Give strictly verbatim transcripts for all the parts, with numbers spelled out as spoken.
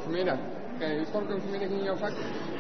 Goedemiddag. Kijk, stond ook vanmiddag in jouw vak?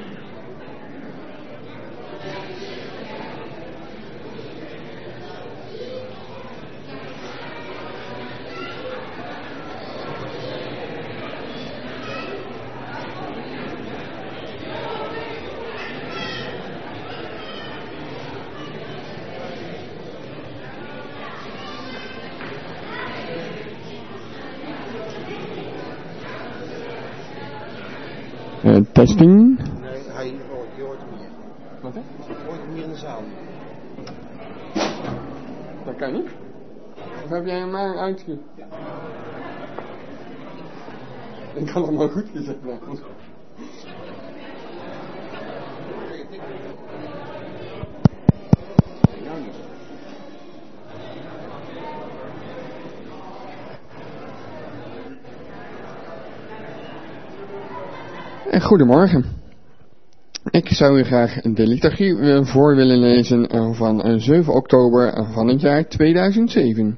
Uh, testing. Nee, hij hoort, je hoort hem hier. Wat hè? Je hoort hem hier in de zaal. Dat kan niet. Of heb jij hem maar uitge... Ja. Ik had hem maar goed gezegd. Nou. Goedemorgen. Ik zou u graag de liturgie voor willen lezen van zeven oktober van het jaar tweeduizend zeven.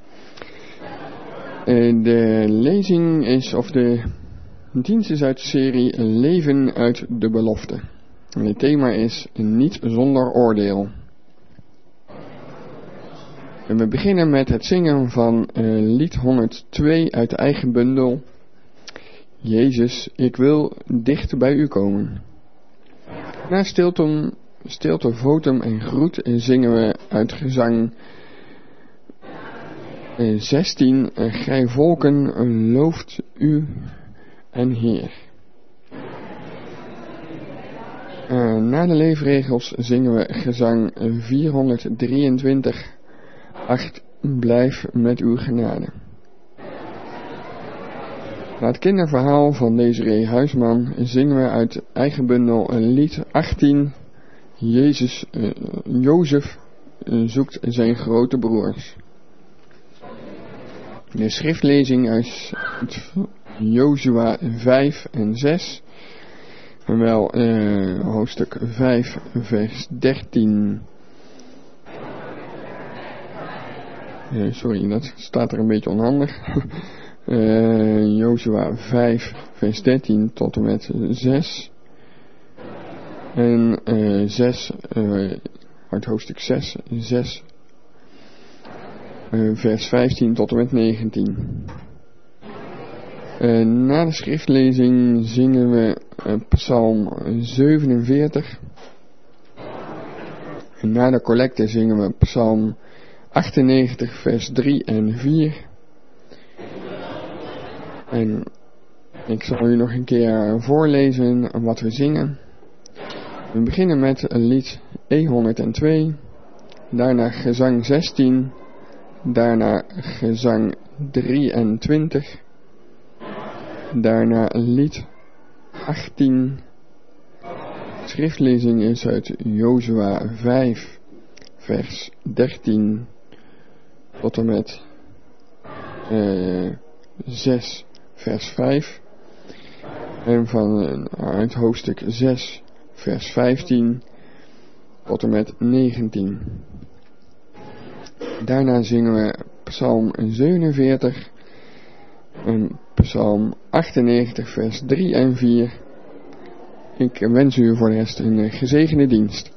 De lezing is, of de dienst is uit de serie Leven uit de Belofte. En het thema is niet zonder oordeel. En we beginnen met het zingen van lied honderdtwee uit de eigen bundel. Jezus, ik wil dicht bij u komen. Na stilte, stilte, votum en groet zingen we uit gezang zestien. Gij volken, looft u en Heer. Na de leefregels zingen we gezang vierhonderddrieëntwintig. Acht, blijf met uw genade. Na het kinderverhaal van Desiree Huisman zingen we uit eigen bundel lied achttien. Jezus, uh, Jozef uh, zoekt zijn grote broers. De schriftlezing uit Jozua vijf en zes. En wel uh, hoofdstuk vijf vers dertien. Uh, sorry, dat staat er een beetje onhandig. Uh, Jozua vijf vers dertien tot en met zes. En uh, zes, uh, uit hoofdstuk zes, zes uh, vers vijftien tot en met negentien. Uh, na de schriftlezing zingen we uh, psalm zevenenveertig. En na de collecte zingen we psalm achtennegentig vers drie en vier. En ik zal u nog een keer voorlezen wat we zingen. We beginnen met lied E honderdtwee, daarna gezang zestien, daarna gezang drieëntwintig, daarna lied achttien. De schriftlezing is uit Jozua vijf, vers dertien tot en met uh, zes, vers vijf. En van uh, uit hoofdstuk zes, vers vijftien tot en met negentien. Daarna zingen we psalm zevenenveertig en psalm achtennegentig, vers drie en vier. Ik wens u voor de rest een gezegende dienst.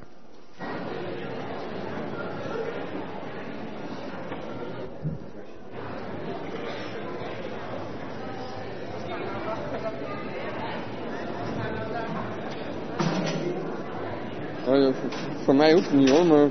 Oh, voor mij hoeft het niet hoor, maar...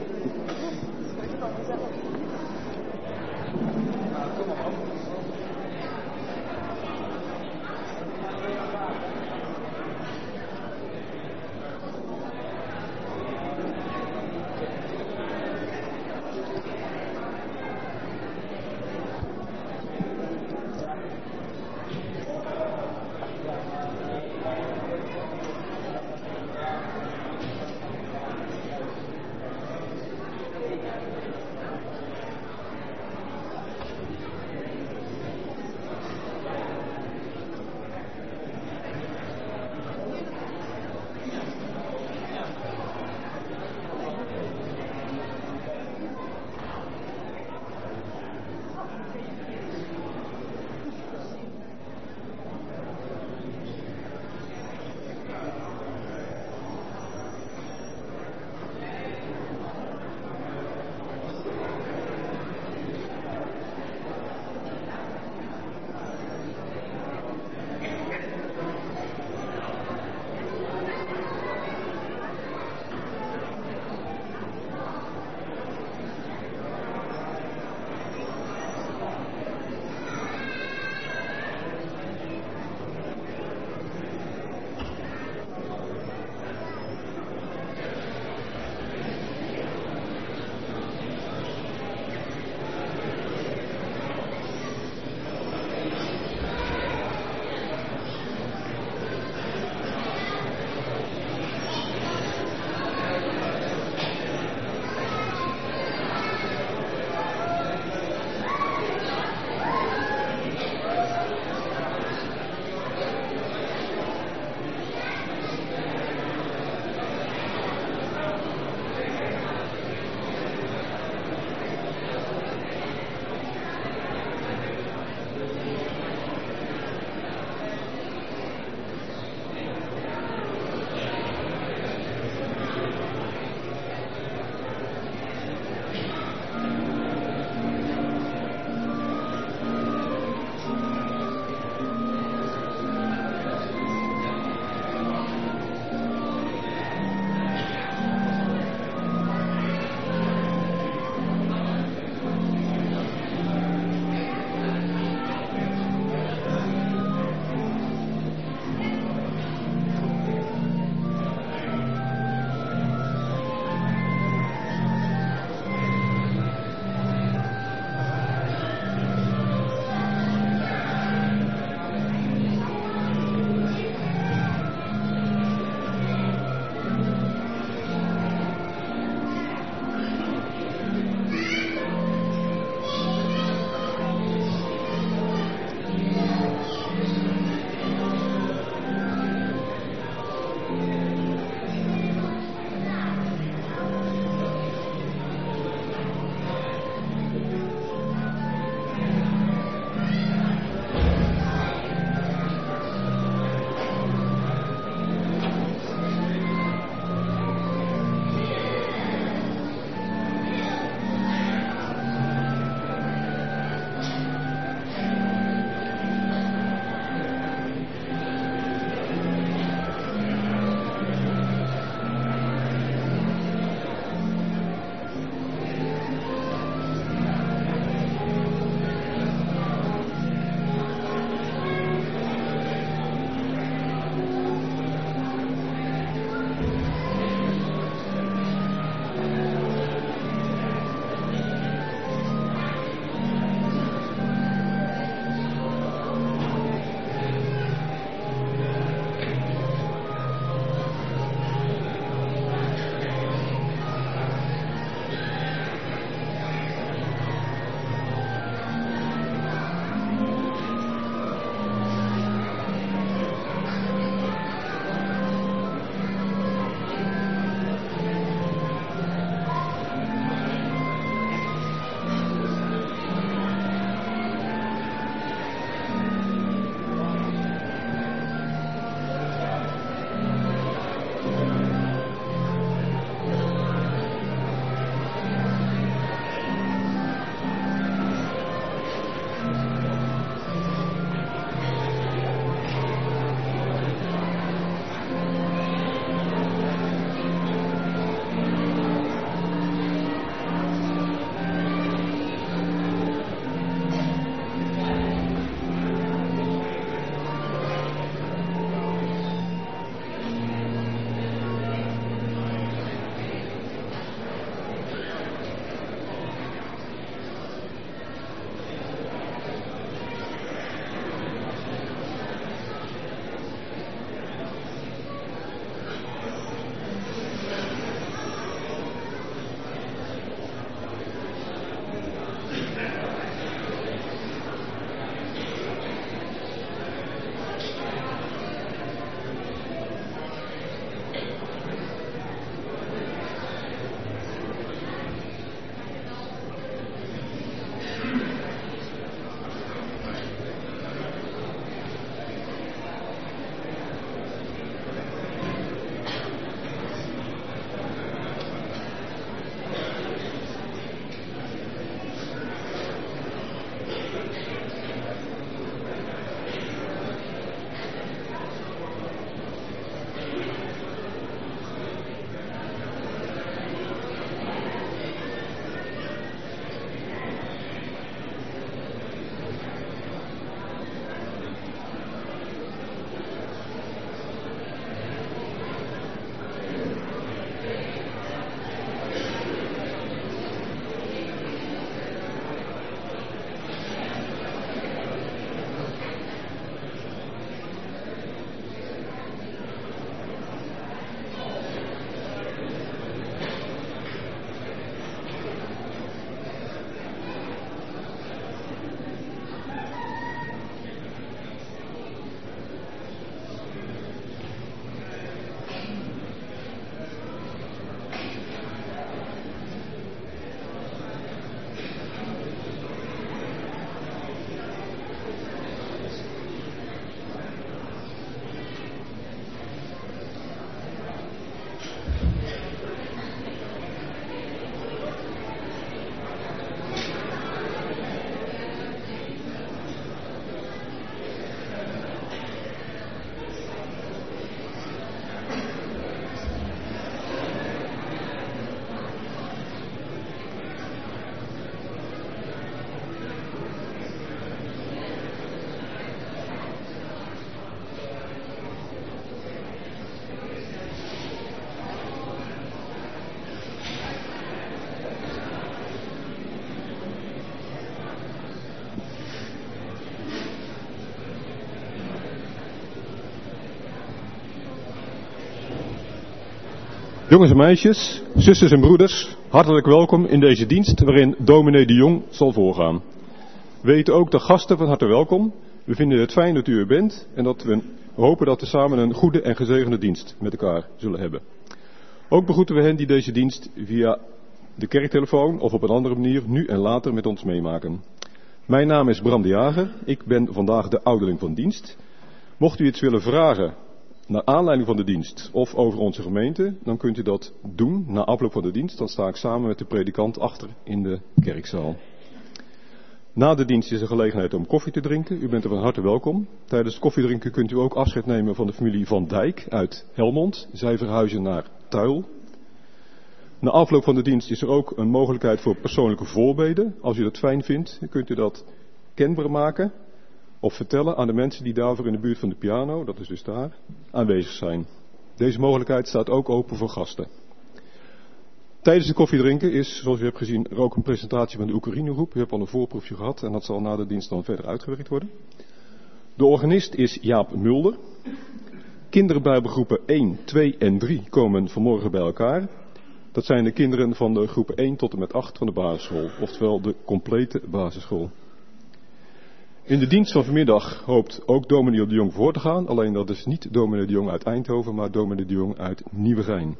Jongens en meisjes, zusters en broeders, hartelijk welkom in deze dienst waarin dominee de Jong zal voorgaan. We weten ook de gasten van harte welkom. We vinden het fijn dat u er bent en dat we hopen dat we samen een goede en gezegende dienst met elkaar zullen hebben. Ook begroeten we hen die deze dienst via de kerktelefoon of op een andere manier nu en later met ons meemaken. Mijn naam is Bram de Jager, ik ben vandaag de ouderling van dienst. Mocht u iets willen vragen naar aanleiding van de dienst of over onze gemeente, dan kunt u dat doen na afloop van de dienst. Dan sta ik samen met de predikant achter in de kerkzaal. Na de dienst is er gelegenheid om koffie te drinken. U bent er van harte welkom. Tijdens het koffiedrinken kunt u ook afscheid nemen van de familie Van Dijk uit Helmond. Zij verhuizen naar Tuil. Na afloop van de dienst is er ook een mogelijkheid voor persoonlijke voorbeden. Als u dat fijn vindt, kunt u dat kenbaar maken of vertellen aan de mensen die daarvoor in de buurt van de piano, dat is dus daar, aanwezig zijn. Deze mogelijkheid staat ook open voor gasten. Tijdens het koffiedrinken is, zoals u hebt gezien, er ook een presentatie van de Oekraïne-groep. U hebt al een voorproefje gehad en dat zal na de dienst dan verder uitgewerkt worden. De organist is Jaap Mulder. Kinderbijbelgroepen één, twee en drie komen vanmorgen bij elkaar. Dat zijn de kinderen van de groepen één tot en met acht van de basisschool, oftewel de complete basisschool. In de dienst van vanmiddag hoopt ook dominee de Jong voor te gaan, alleen dat is niet dominee de Jong uit Eindhoven, maar dominee de Jong uit Nieuwegein.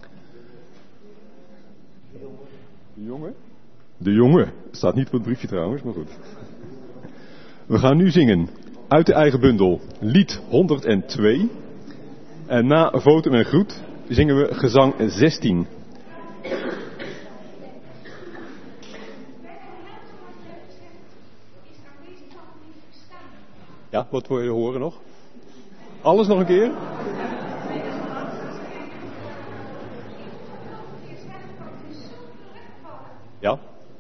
De jongen? De jongen. Staat niet op het briefje trouwens, maar goed. We gaan nu zingen uit de eigen bundel lied honderdtwee. En na votum en groet zingen we gezang zestien. Ja, wat wil je horen nog? Alles nog een keer? Ja?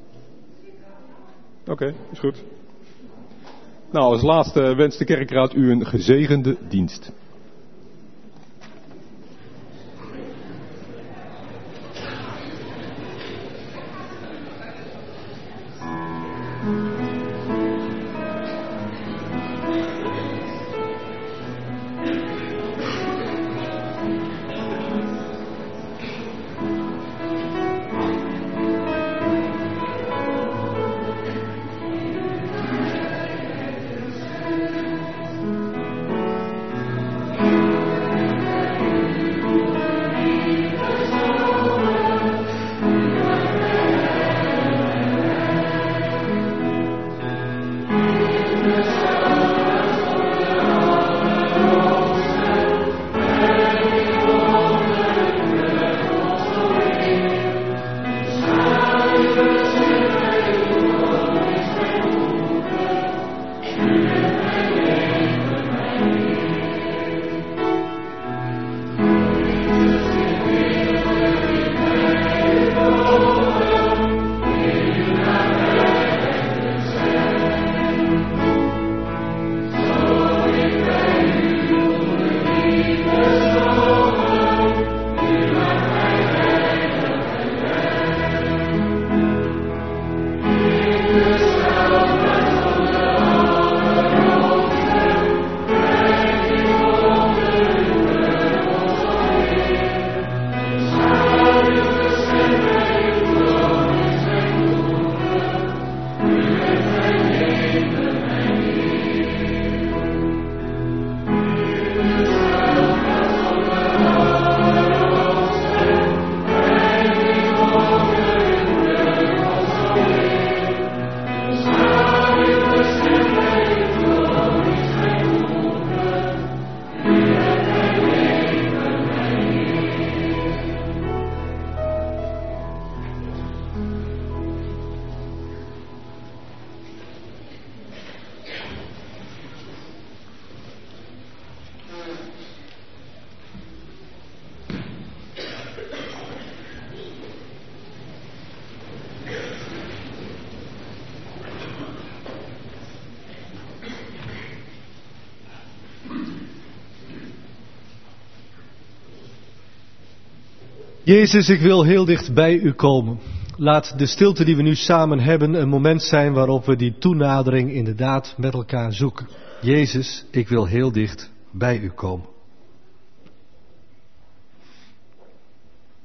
Oké, okay, is goed. Nou, als laatste wenst de kerkraad u een gezegende dienst. Jezus, ik wil heel dicht bij u komen. Laat de stilte die we nu samen hebben een moment zijn waarop we die toenadering inderdaad met elkaar zoeken. Jezus, ik wil heel dicht bij u komen.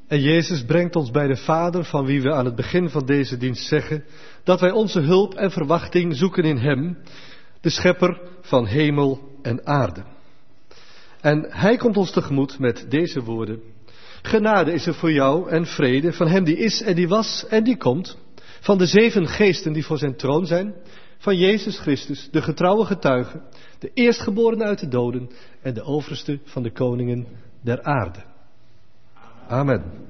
En Jezus brengt ons bij de Vader, van wie we aan het begin van deze dienst zeggen dat wij onze hulp en verwachting zoeken in Hem, de schepper van hemel en aarde. En Hij komt ons tegemoet met deze woorden: genade is er voor jou en vrede van Hem die is en die was en die komt, van de zeven geesten die voor zijn troon zijn, van Jezus Christus, de getrouwe getuige, de eerstgeborene uit de doden en de overste van de koningen der aarde. Amen.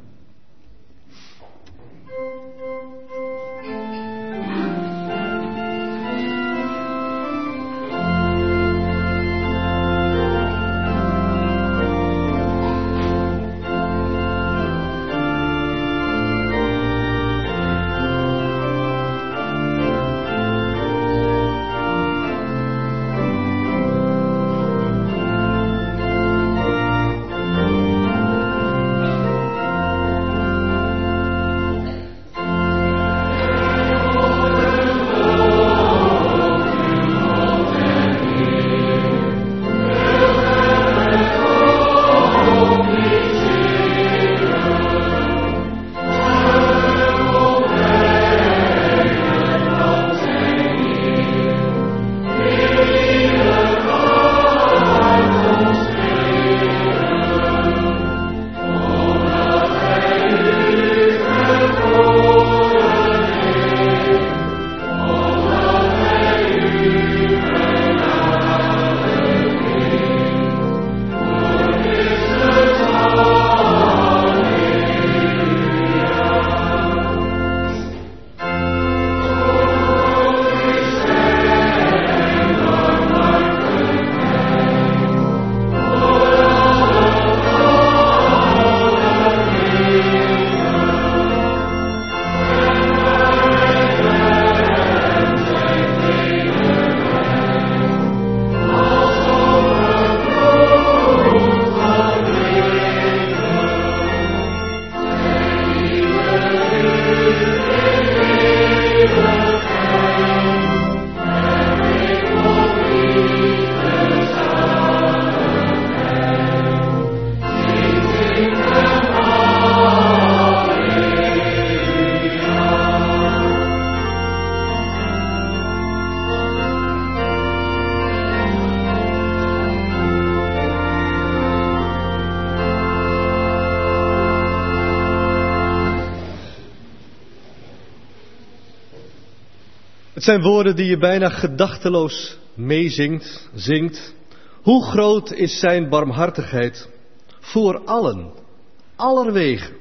Het zijn woorden die je bijna gedachteloos meezingt, zingt. Hoe groot is zijn barmhartigheid voor allen, allerwegen.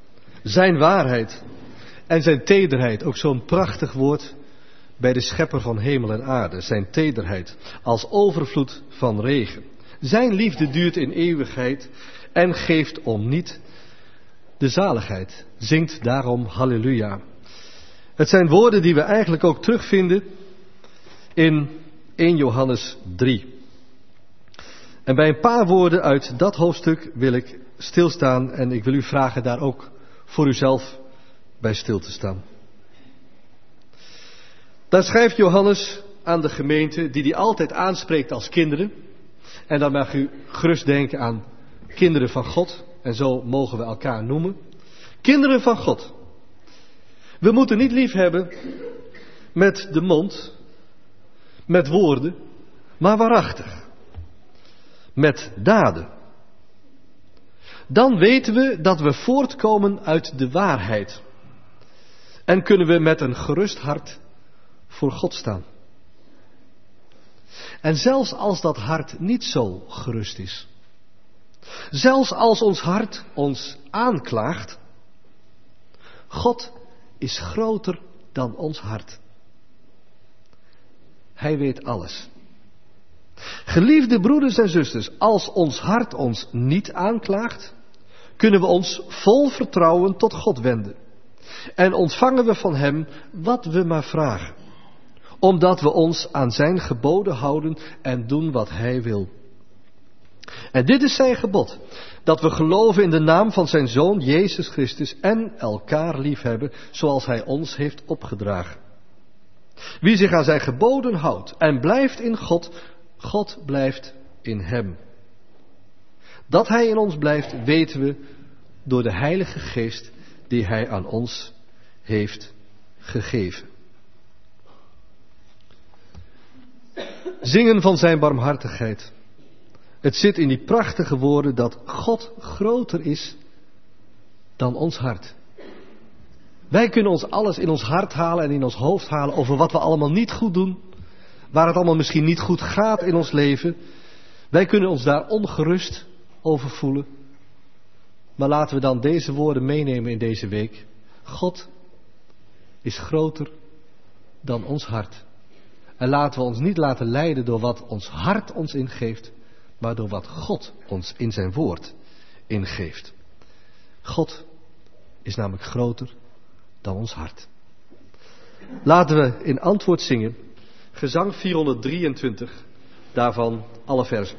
Zijn waarheid en zijn tederheid, ook zo'n prachtig woord bij de schepper van hemel en aarde. Zijn tederheid als overvloed van regen. Zijn liefde duurt in eeuwigheid en geeft om niet de zaligheid. Zingt daarom halleluja. Het zijn woorden die we eigenlijk ook terugvinden in eerste Johannes drie. En bij een paar woorden uit dat hoofdstuk wil ik stilstaan en ik wil u vragen daar ook voor uzelf bij stil te staan. Daar schrijft Johannes aan de gemeente die hij altijd aanspreekt als kinderen. En dan mag u gerust denken aan kinderen van God. En zo mogen we elkaar noemen. Kinderen van God. We moeten niet lief hebben met de mond, met woorden, maar waarachtig. Met daden. Dan weten we dat we voortkomen uit de waarheid. En kunnen we met een gerust hart voor God staan. En zelfs als dat hart niet zo gerust is. Zelfs als ons hart ons aanklaagt. God is groter dan ons hart. Hij weet alles. Geliefde broeders en zusters, als ons hart ons niet aanklaagt, kunnen we ons vol vertrouwen tot God wenden. En ontvangen we van Hem wat we maar vragen. Omdat we ons aan zijn geboden houden en doen wat Hij wil. En dit is zijn gebod. Dat we geloven in de naam van zijn Zoon Jezus Christus en elkaar liefhebben zoals Hij ons heeft opgedragen. Wie zich aan zijn geboden houdt en blijft in God, God blijft in hem. Dat Hij in ons blijft, weten we door de Heilige Geest die Hij aan ons heeft gegeven. Zingen van zijn barmhartigheid. Het zit in die prachtige woorden dat God groter is dan ons hart. Wij kunnen ons alles in ons hart halen en in ons hoofd halen over wat we allemaal niet goed doen. Waar het allemaal misschien niet goed gaat in ons leven. Wij kunnen ons daar ongerust over voelen. Maar laten we dan deze woorden meenemen in deze week. God is groter dan ons hart. En laten we ons niet laten leiden door wat ons hart ons ingeeft, maar door wat God ons in zijn woord ingeeft. God is namelijk groter dan ons hart. Laten we in antwoord zingen, gezang vierhonderddrieëntwintig, daarvan alle verzen.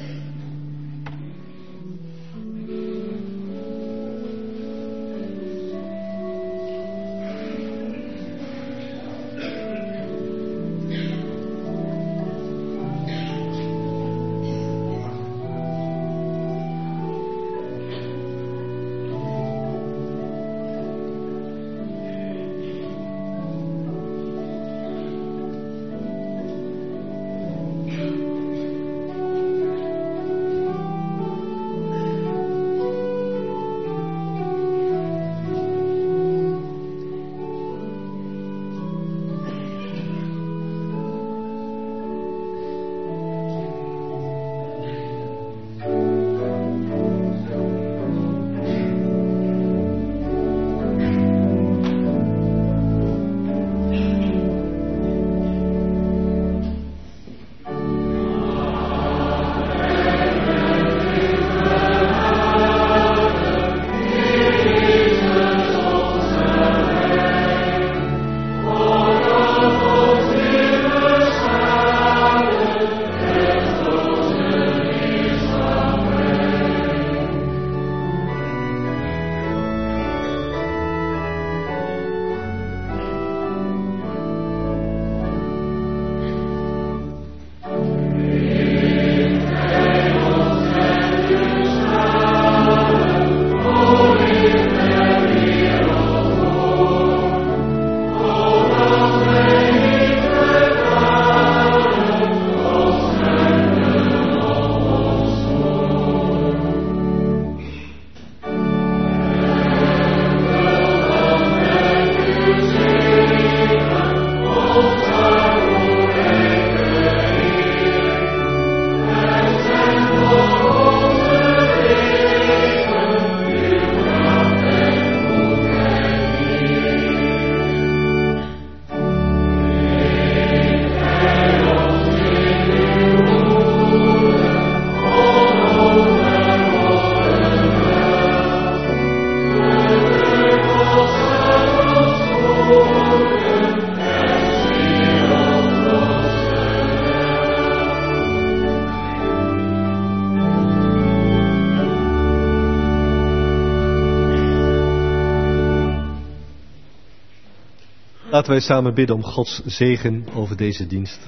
Laten wij samen bidden om Gods zegen over deze dienst.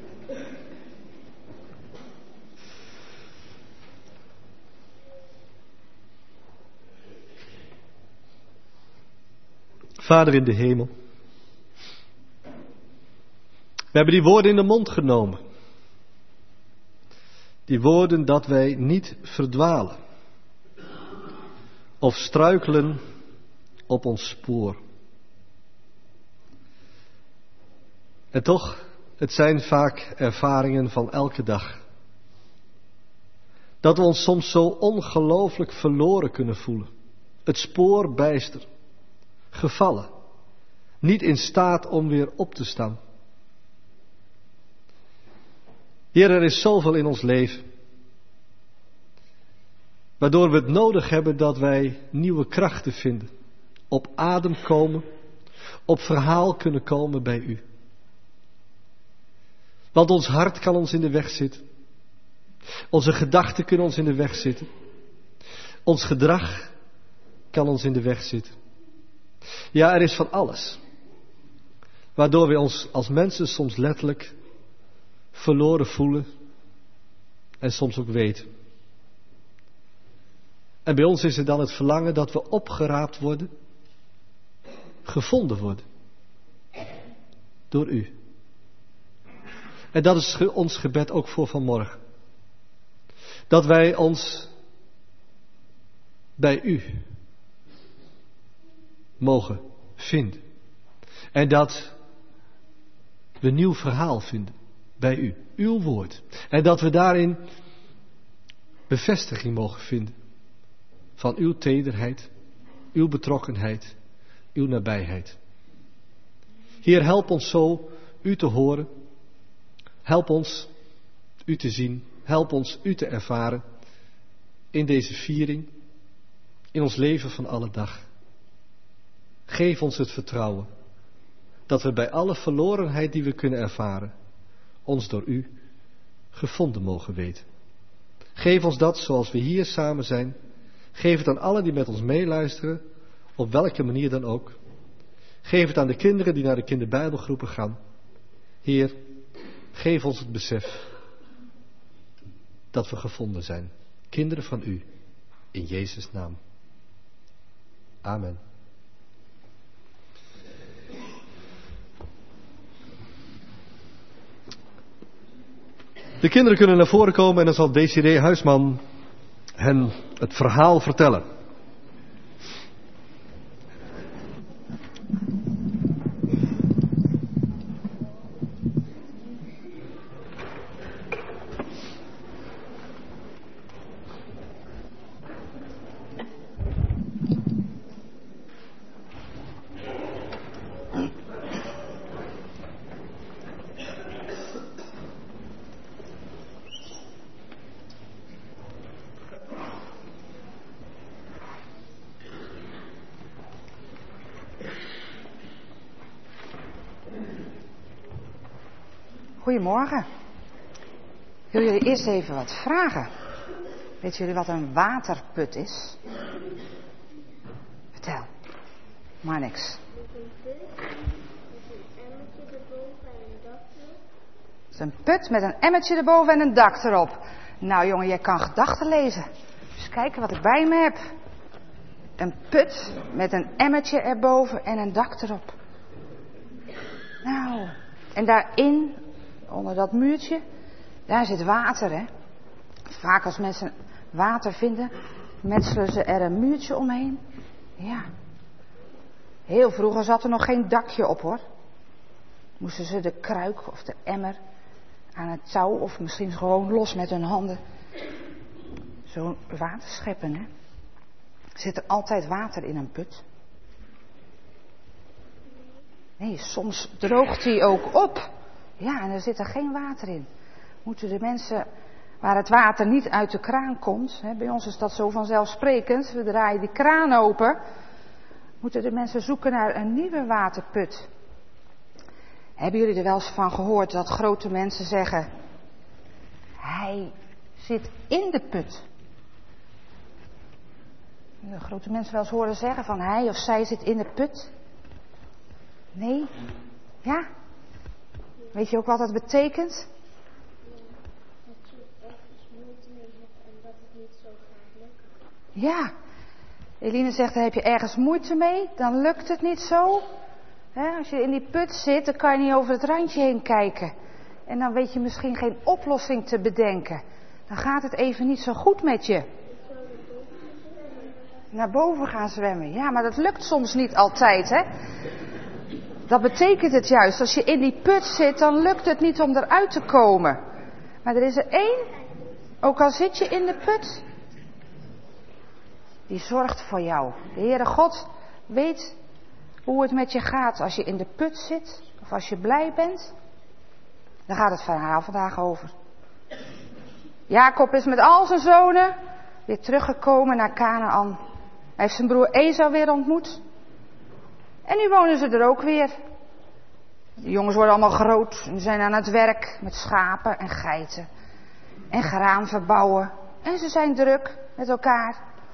Vader in de hemel, we hebben die woorden in de mond genomen. Die woorden dat wij niet verdwalen of struikelen op ons spoor. En toch, het zijn vaak ervaringen van elke dag. Dat we ons soms zo ongelooflijk verloren kunnen voelen. Het spoor bijster. Gevallen. Niet in staat om weer op te staan. Heer, er is zoveel in ons leven. Waardoor we het nodig hebben dat wij nieuwe krachten vinden. Op adem komen. Op verhaal kunnen komen bij u. Want ons hart kan ons in de weg zitten. Onze gedachten kunnen ons in de weg zitten. Ons gedrag kan ons in de weg zitten. Ja, er is van alles. Waardoor we ons als mensen soms letterlijk verloren voelen. En soms ook weten. En bij ons is het dan het verlangen dat we opgeraapt worden, gevonden worden. Door u. En dat is ons gebed ook voor vanmorgen. Dat wij ons bij u mogen vinden. En dat we een nieuw verhaal vinden bij u. Uw woord. En dat we daarin bevestiging mogen vinden van uw tederheid, uw betrokkenheid, uw nabijheid. Heer, help ons zo u te horen. Help ons u te zien. Help ons u te ervaren in deze viering, in ons leven van alle dag. Geef ons het vertrouwen dat we bij alle verlorenheid die we kunnen ervaren, ons door u gevonden mogen weten. Geef ons dat zoals we hier samen zijn. Geef het aan allen die met ons meeluisteren, op welke manier dan ook. Geef het aan de kinderen die naar de kinderbijbelgroepen gaan. Heer, geef ons het besef dat we gevonden zijn. Kinderen van u, in Jezus' naam. Amen. De kinderen kunnen naar voren komen en dan zal Desiree Huisman hen het verhaal vertellen. Goedemorgen. Ik wil jullie eerst even wat vragen. Weet jullie wat een waterput is? Vertel. Maar niks. Het is een put met een emmertje erboven en een dak erop. Nou jongen, jij kan gedachten lezen. Dus kijken wat ik bij me heb. Een put met een emmertje erboven en een dak erop. Nou, en daarin, onder dat muurtje, daar zit water, hè. Vaak als mensen water vinden, metselen ze er een muurtje omheen. Ja. Heel vroeger zat er nog geen dakje op, hoor. Moesten ze de kruik of de emmer aan het touw, of misschien gewoon los met hun handen, zo'n water scheppen, hè. Er zit er altijd water in een put. Nee, soms droogt die ook op. Ja, en er zit er geen water in. Moeten de mensen waar het water niet uit de kraan komt, hè, bij ons is dat zo vanzelfsprekend, we draaien die kraan open, moeten de mensen zoeken naar een nieuwe waterput. Hebben jullie er wel eens van gehoord dat grote mensen zeggen, hij zit in de put? De grote mensen wel eens horen zeggen van hij of zij zit in de put? Nee? Ja? Weet je ook wat dat betekent? Dat je ergens moeite mee hebt en dat het niet zo gaat lukken. Ja. Eline zegt, daar heb je ergens moeite mee, dan lukt het niet zo. He, als je in die put zit, dan kan je niet over het randje heen kijken. En dan weet je misschien geen oplossing te bedenken. Dan gaat het even niet zo goed met je. Naar boven gaan zwemmen. Ja, maar dat lukt soms niet altijd, hè. Dat betekent het juist. Als je in die put zit, dan lukt het niet om eruit te komen. Maar er is er één, ook al zit je in de put, die zorgt voor jou. De Heere God weet hoe het met je gaat als je in de put zit, of als je blij bent. Daar gaat het verhaal vandaag over. Jacob is met al zijn zonen weer teruggekomen naar Kanaan. Hij heeft zijn broer Esau weer ontmoet. En nu wonen ze er ook weer. De jongens worden allemaal groot en zijn aan het werk met schapen en geiten. En graan verbouwen. En ze zijn druk met elkaar.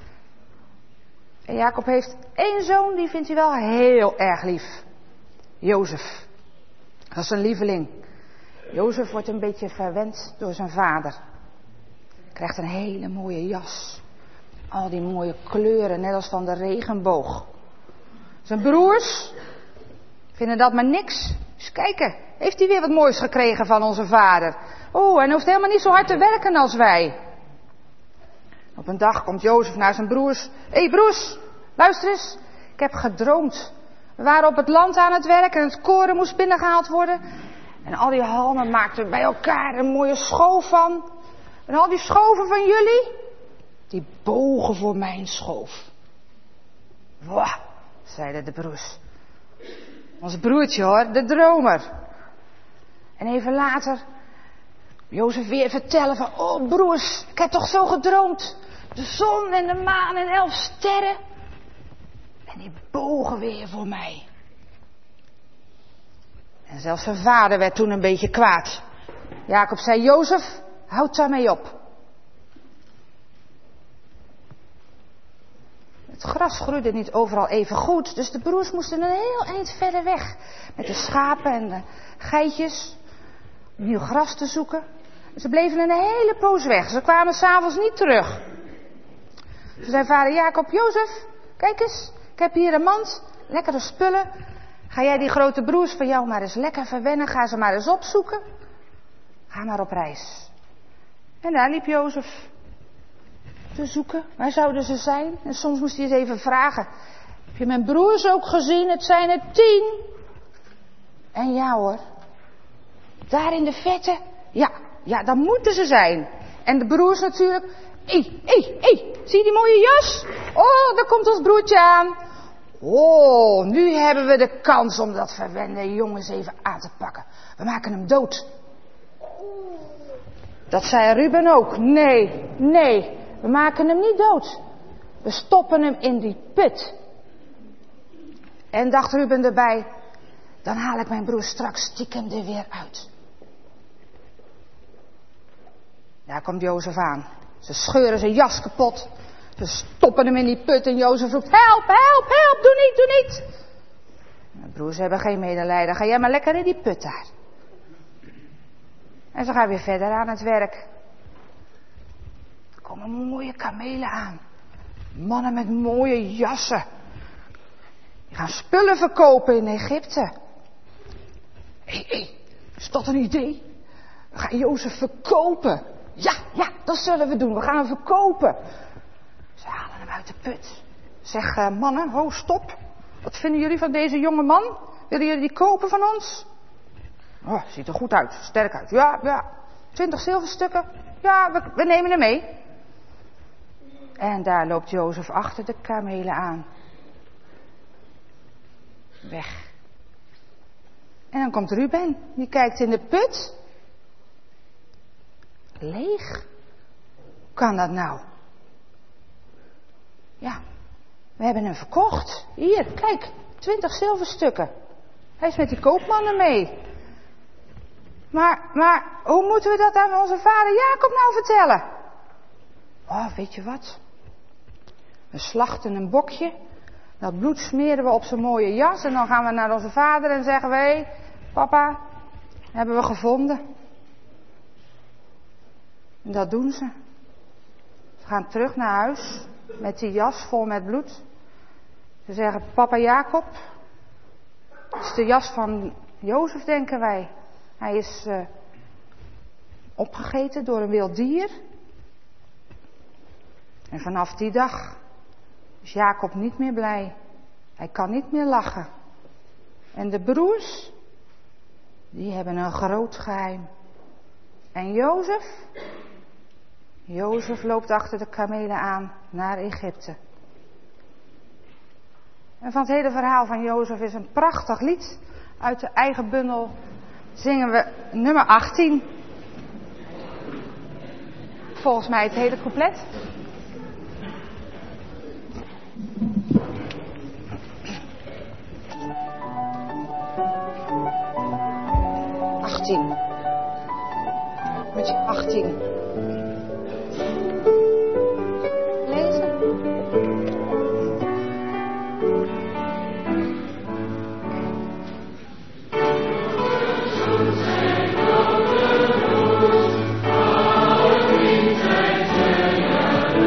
En Jacob heeft één zoon, die vindt hij wel heel erg lief. Jozef. Dat is een lieveling. Jozef wordt een beetje verwend door zijn vader. Krijgt een hele mooie jas. Al die mooie kleuren, net als van de regenboog. Zijn broers vinden dat maar niks. Dus kijken, heeft hij weer wat moois gekregen van onze vader. Oh, en hij hoeft helemaal niet zo hard te werken als wij. Op een dag komt Jozef naar zijn broers. Hé hey broers, luister eens. Ik heb gedroomd. We waren op het land aan het werk en het koren moest binnengehaald worden. En al die halmen maakten bij elkaar een mooie schoof van. En al die schoven van jullie, die bogen voor mijn schoof. Wah, zeiden de broers. Ons broertje hoor, de dromer. En even later, Jozef weer vertellen van, oh broers, ik heb toch zo gedroomd. De zon en de maan en elf sterren. En die bogen weer voor mij. En zelfs zijn vader werd toen een beetje kwaad. Jacob zei, Jozef, houd daarmee op. Het gras groeide niet overal even goed, dus de broers moesten een heel eind verder weg. Met de schapen en de geitjes, om nieuw gras te zoeken. Ze bleven een hele poos weg, ze kwamen 's avonds niet terug. Toen zei vader Jacob, Jozef, kijk eens, ik heb hier een mand, lekkere spullen. Ga jij die grote broers van jou maar eens lekker verwennen, ga ze maar eens opzoeken. Ga maar op reis. En daar liep Jozef te zoeken. Waar zouden ze zijn? En soms moest hij eens even vragen. Heb je mijn broers ook gezien? Het zijn er tien. En ja hoor. Daar in de vette. Ja, ja, dan moeten ze zijn. En de broers natuurlijk. Hé, hé, hé. Zie je die mooie jas? Oh, daar komt ons broertje aan. Oh, nu hebben we de kans om dat verwende jongens even aan te pakken. We maken hem dood. Dat zei Ruben ook. Nee, nee. We maken hem niet dood. We stoppen hem in die put. En dacht Ruben erbij, dan haal ik mijn broer straks stiekem er weer uit. Daar komt Jozef aan. Ze scheuren zijn jas kapot. Ze stoppen hem in die put en Jozef roept, help, help, help, doe niet, doe niet. Mijn broers hebben geen medelijden. Ga jij maar lekker in die put daar. En ze gaan weer verder aan het werk. Er komen mooie kamelen aan. Mannen met mooie jassen. Die gaan spullen verkopen in Egypte. Hé, hey, hé, hey, is dat een idee? We gaan Jozef verkopen. Ja, ja, dat zullen we doen. We gaan hem verkopen. Ze halen hem uit de put. Zeg, uh, mannen, ho, stop. Wat vinden jullie van deze jonge man? Willen jullie die kopen van ons? Oh, ziet er goed uit, sterk uit. Ja, ja. Twintig zilverstukken. Ja, we, we nemen hem mee. En daar loopt Jozef achter de kamelen aan. Weg. En dan komt Ruben. Die kijkt in de put. Leeg. Hoe kan dat nou? Ja, we hebben hem verkocht. Hier, kijk, twintig zilverstukken. Hij is met die koopmannen mee. Maar, maar, hoe moeten we dat aan onze vader Jacob nou vertellen? Oh, weet je wat? We slachten een bokje. Dat bloed smeren we op zijn mooie jas. En dan gaan we naar onze vader en zeggen we, hé, papa, hebben we gevonden. En dat doen ze. Ze gaan terug naar huis met die jas vol met bloed. Ze zeggen, papa Jacob, het is de jas van Jozef, denken wij. Hij is uh, opgegeten door een wild dier. En vanaf die dag is Jacob niet meer blij. Hij kan niet meer lachen. En de broers, die hebben een groot geheim. En Jozef, Jozef loopt achter de kamelen aan naar Egypte. En van het hele verhaal van Jozef is een prachtig lied. Uit de eigen bundel zingen we nummer achttien. Volgens mij het hele couplet. achttien. Met je achttien. Lezen. Thank you.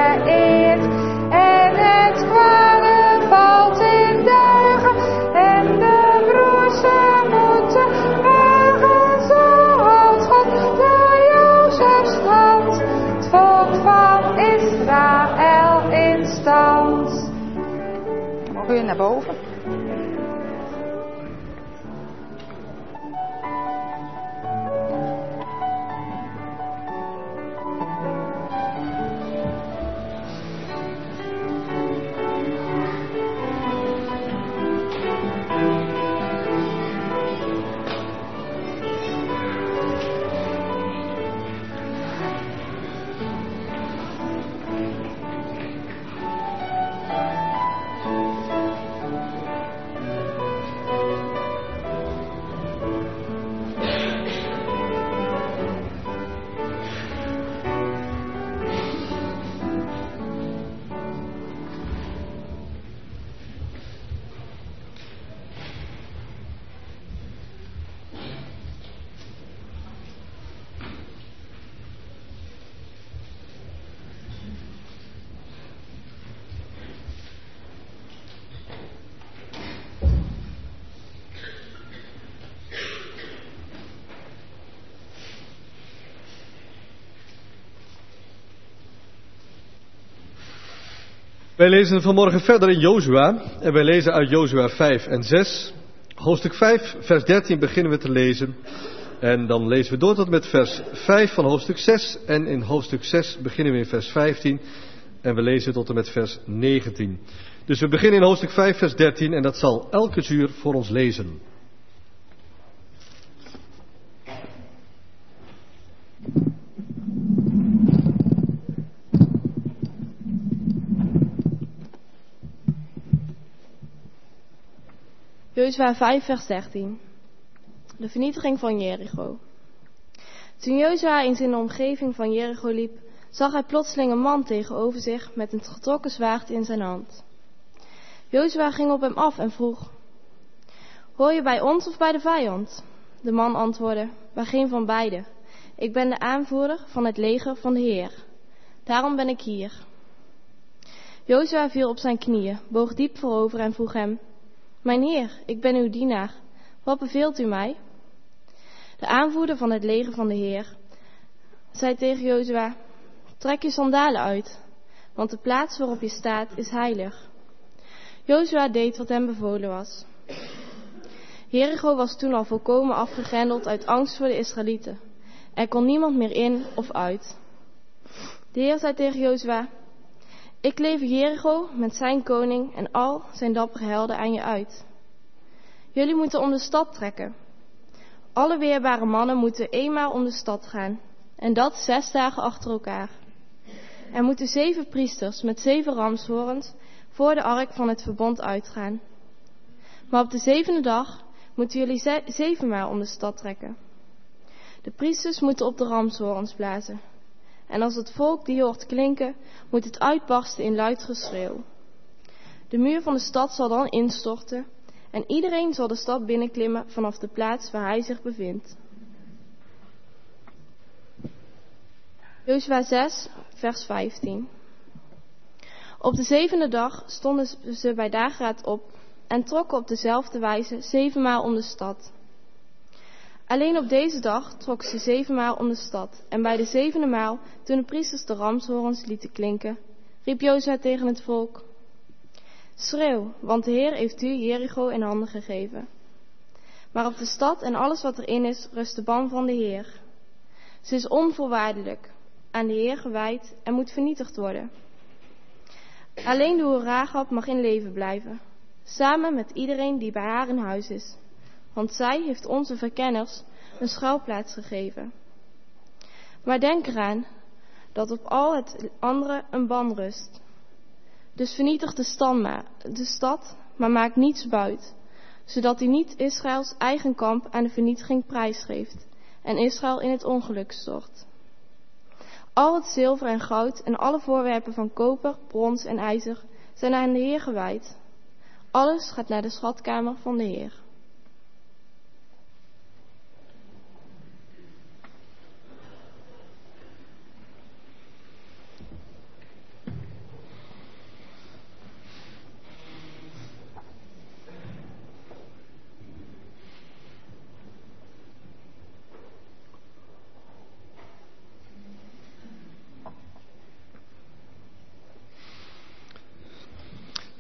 vereerd. En het kwade valt in duigen. En de broers moeten buigen zoals God door Jozefs hand. Het volk van Israël in stand. Mogen we naar boven? Wij lezen vanmorgen verder in Jozua en wij lezen uit Jozua vijf en zes. Hoofdstuk vijf, vers dertien beginnen we te lezen. En dan lezen we door tot met vers vijf van hoofdstuk zes. En in hoofdstuk zes beginnen we in vers vijftien. En we lezen tot en met vers negentien. Dus we beginnen in hoofdstuk vijf, vers dertien. En dat zal elke zuur voor ons lezen. Jozua vijf vers dertien. De vernietiging van Jericho. Toen Jozua eens in de omgeving van Jericho liep, zag hij plotseling een man tegenover zich met een getrokken zwaard in zijn hand. Jozua ging op hem af en vroeg: hoor je bij ons of bij de vijand? De man antwoordde: bij geen van beiden. Ik ben de aanvoerder van het leger van de Heer. Daarom ben ik hier. Jozua viel op zijn knieën, boog diep voorover en vroeg hem: mijn Heer, ik ben uw dienaar. Wat beveelt u mij? De aanvoerder van het leger van de Heer zei tegen Jozua: trek je sandalen uit, want de plaats waarop je staat is heilig. Jozua deed wat hem bevolen was. Jericho was toen al volkomen afgegrendeld uit angst voor de Israëlieten. Er kon niemand meer in of uit. De Heer zei tegen Jozua: ik lever Jericho met zijn koning en al zijn dappere helden aan je uit. Jullie moeten om de stad trekken. Alle weerbare mannen moeten eenmaal om de stad gaan. En dat zes dagen achter elkaar. Er moeten zeven priesters met zeven ramshoorns voor de ark van het verbond uitgaan. Maar op de zevende dag moeten jullie ze- zevenmaal om de stad trekken. De priesters moeten op de ramshoorns blazen. En als het volk die hoort klinken, moet het uitbarsten in luid geschreeuw. De muur van de stad zal dan instorten en iedereen zal de stad binnenklimmen vanaf de plaats waar hij zich bevindt. Jozua zes, vers vijftien. Op de zevende dag stonden ze bij dageraad op en trokken op dezelfde wijze zevenmaal om de stad. Alleen op deze dag trokken ze zevenmaal om de stad. En bij de zevende maal, toen de priesters de ramshoorns lieten klinken, riep Jozua tegen het volk: schreeuw, want de Heer heeft u Jericho in handen gegeven. Maar op de stad en alles wat erin is, rust de ban van de Heer. Ze is onvoorwaardelijk, aan de Heer gewijd en moet vernietigd worden. Alleen de hoer Rahab mag in leven blijven, samen met iedereen die bij haar in huis is. Want zij heeft onze verkenners een schuilplaats gegeven. Maar denk eraan dat op al het andere een ban rust. Dus vernietig de, stand maar, de stad, maar maak niets buit, zodat hij niet Israëls eigen kamp aan de vernietiging prijsgeeft en Israël in het ongeluk stort. Al het zilver en goud en alle voorwerpen van koper, brons en ijzer zijn aan de Heer gewijd. Alles gaat naar de schatkamer van de Heer.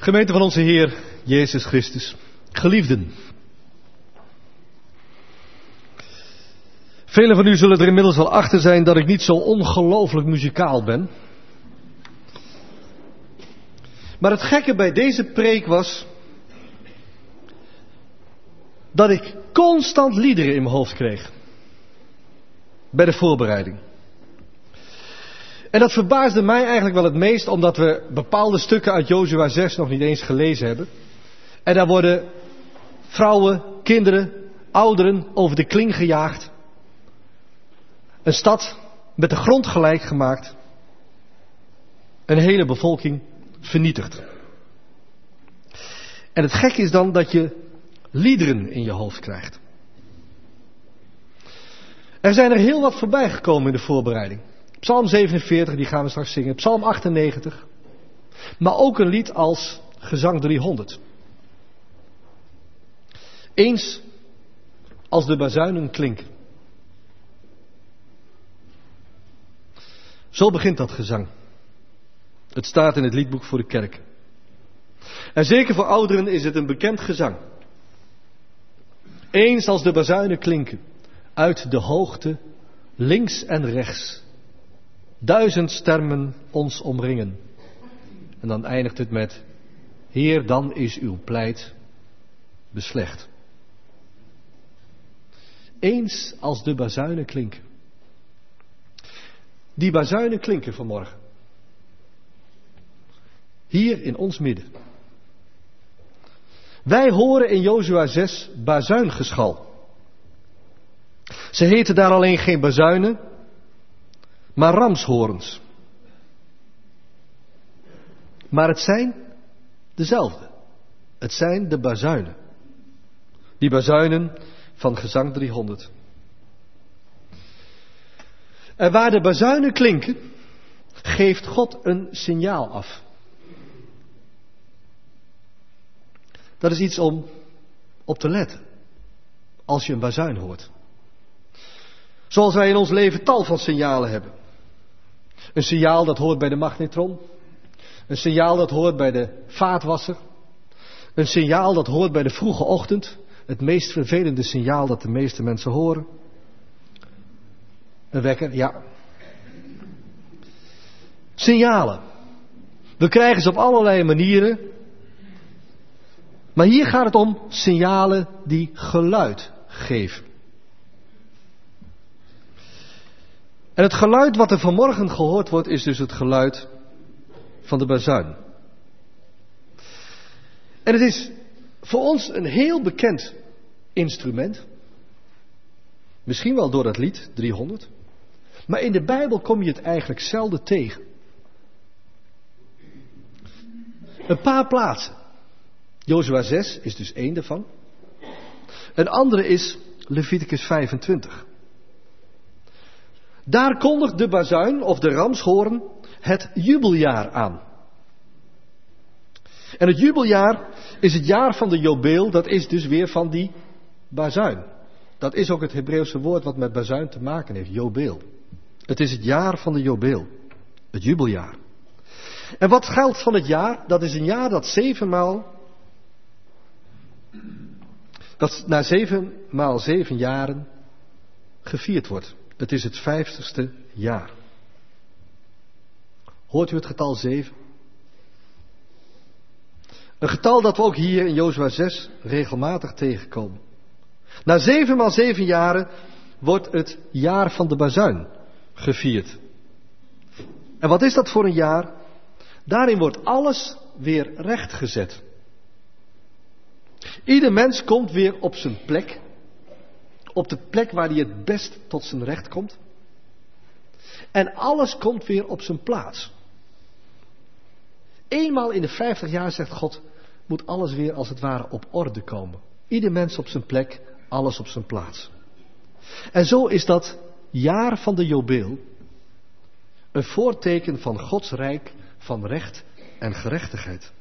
Gemeente van onze Heer Jezus Christus, geliefden. Velen van u zullen er inmiddels wel achter zijn dat ik niet zo ongelooflijk muzikaal ben. Maar het gekke bij deze preek was dat ik constant liederen in mijn hoofd kreeg. Bij de voorbereiding. En dat verbaasde mij eigenlijk wel het meest, omdat we bepaalde stukken uit Jozua zes nog niet eens gelezen hebben. En daar worden vrouwen, kinderen, ouderen over de kling gejaagd. Een stad met de grond gelijk gemaakt. Een hele bevolking vernietigd. En het gekke is dan dat je liederen in je hoofd krijgt. Er zijn er heel wat voorbij gekomen in de voorbereiding. Psalm zevenenveertig, die gaan we straks zingen. Psalm achtennegentig. Maar ook een lied als Gezang driehonderd. Eens als de bazuinen klinken. Zo begint dat gezang. Het staat in het liedboek voor de kerk. En zeker voor ouderen is het een bekend gezang. Eens als de bazuinen klinken. Uit de hoogte, links en rechts. Duizend sterren ons omringen. En dan eindigt het met: Heer, dan is uw pleit beslecht. Eens als de bazuinen klinken. Die bazuinen klinken vanmorgen. Hier in ons midden. Wij horen in Jozua zes bazuingeschal. Ze heten daar alleen geen bazuinen, maar ramshoorns. Maar het zijn dezelfde. Het zijn de bazuinen. Die bazuinen van Gezang driehonderd. En waar de bazuinen klinken, geeft God een signaal af. Dat is iets om op te letten. Als je een bazuin hoort. Zoals wij in ons leven tal van signalen hebben. Een signaal dat hoort bij de magnetron. Een signaal dat hoort bij de vaatwasser. Een signaal dat hoort bij de vroege ochtend. Het meest vervelende signaal dat de meeste mensen horen. Een wekker, ja. Signalen. We krijgen ze op allerlei manieren. Maar hier gaat het om signalen die geluid geven. En het geluid wat er vanmorgen gehoord wordt is dus het geluid van de bazuin. En het is voor ons een heel bekend instrument. Misschien wel door dat lied driehonderd. Maar in de Bijbel kom je het eigenlijk zelden tegen. Een paar plaatsen. Jozua zes is dus één daarvan. Een andere is Leviticus vijfentwintig. Daar kondigt de bazuin of de ramshoorn het jubeljaar aan. En het jubeljaar is het jaar van de jobeel, dat is dus weer van die bazuin. Dat is ook het Hebreeuwse woord wat met bazuin te maken heeft, jobeel. Het is het jaar van de jobeel, het jubeljaar. En wat geldt van het jaar? Dat is een jaar dat zevenmaal, dat na zeven maal zeven jaren gevierd wordt. Het is het vijftigste jaar. Hoort u het getal zeven? Een getal dat we ook hier in Jozua zes regelmatig tegenkomen. Na zeven maal zeven jaren wordt het jaar van de bazuin gevierd. En wat is dat voor een jaar? Daarin wordt alles weer rechtgezet. Ieder mens komt weer op zijn plek. Op de plek waar hij het best tot zijn recht komt. En alles komt weer op zijn plaats. Eenmaal in de vijftig jaar, zegt God, moet alles weer als het ware op orde komen. Ieder mens op zijn plek, alles op zijn plaats. En zo is dat jaar van de jobeel een voorteken van Gods rijk van recht en gerechtigheid.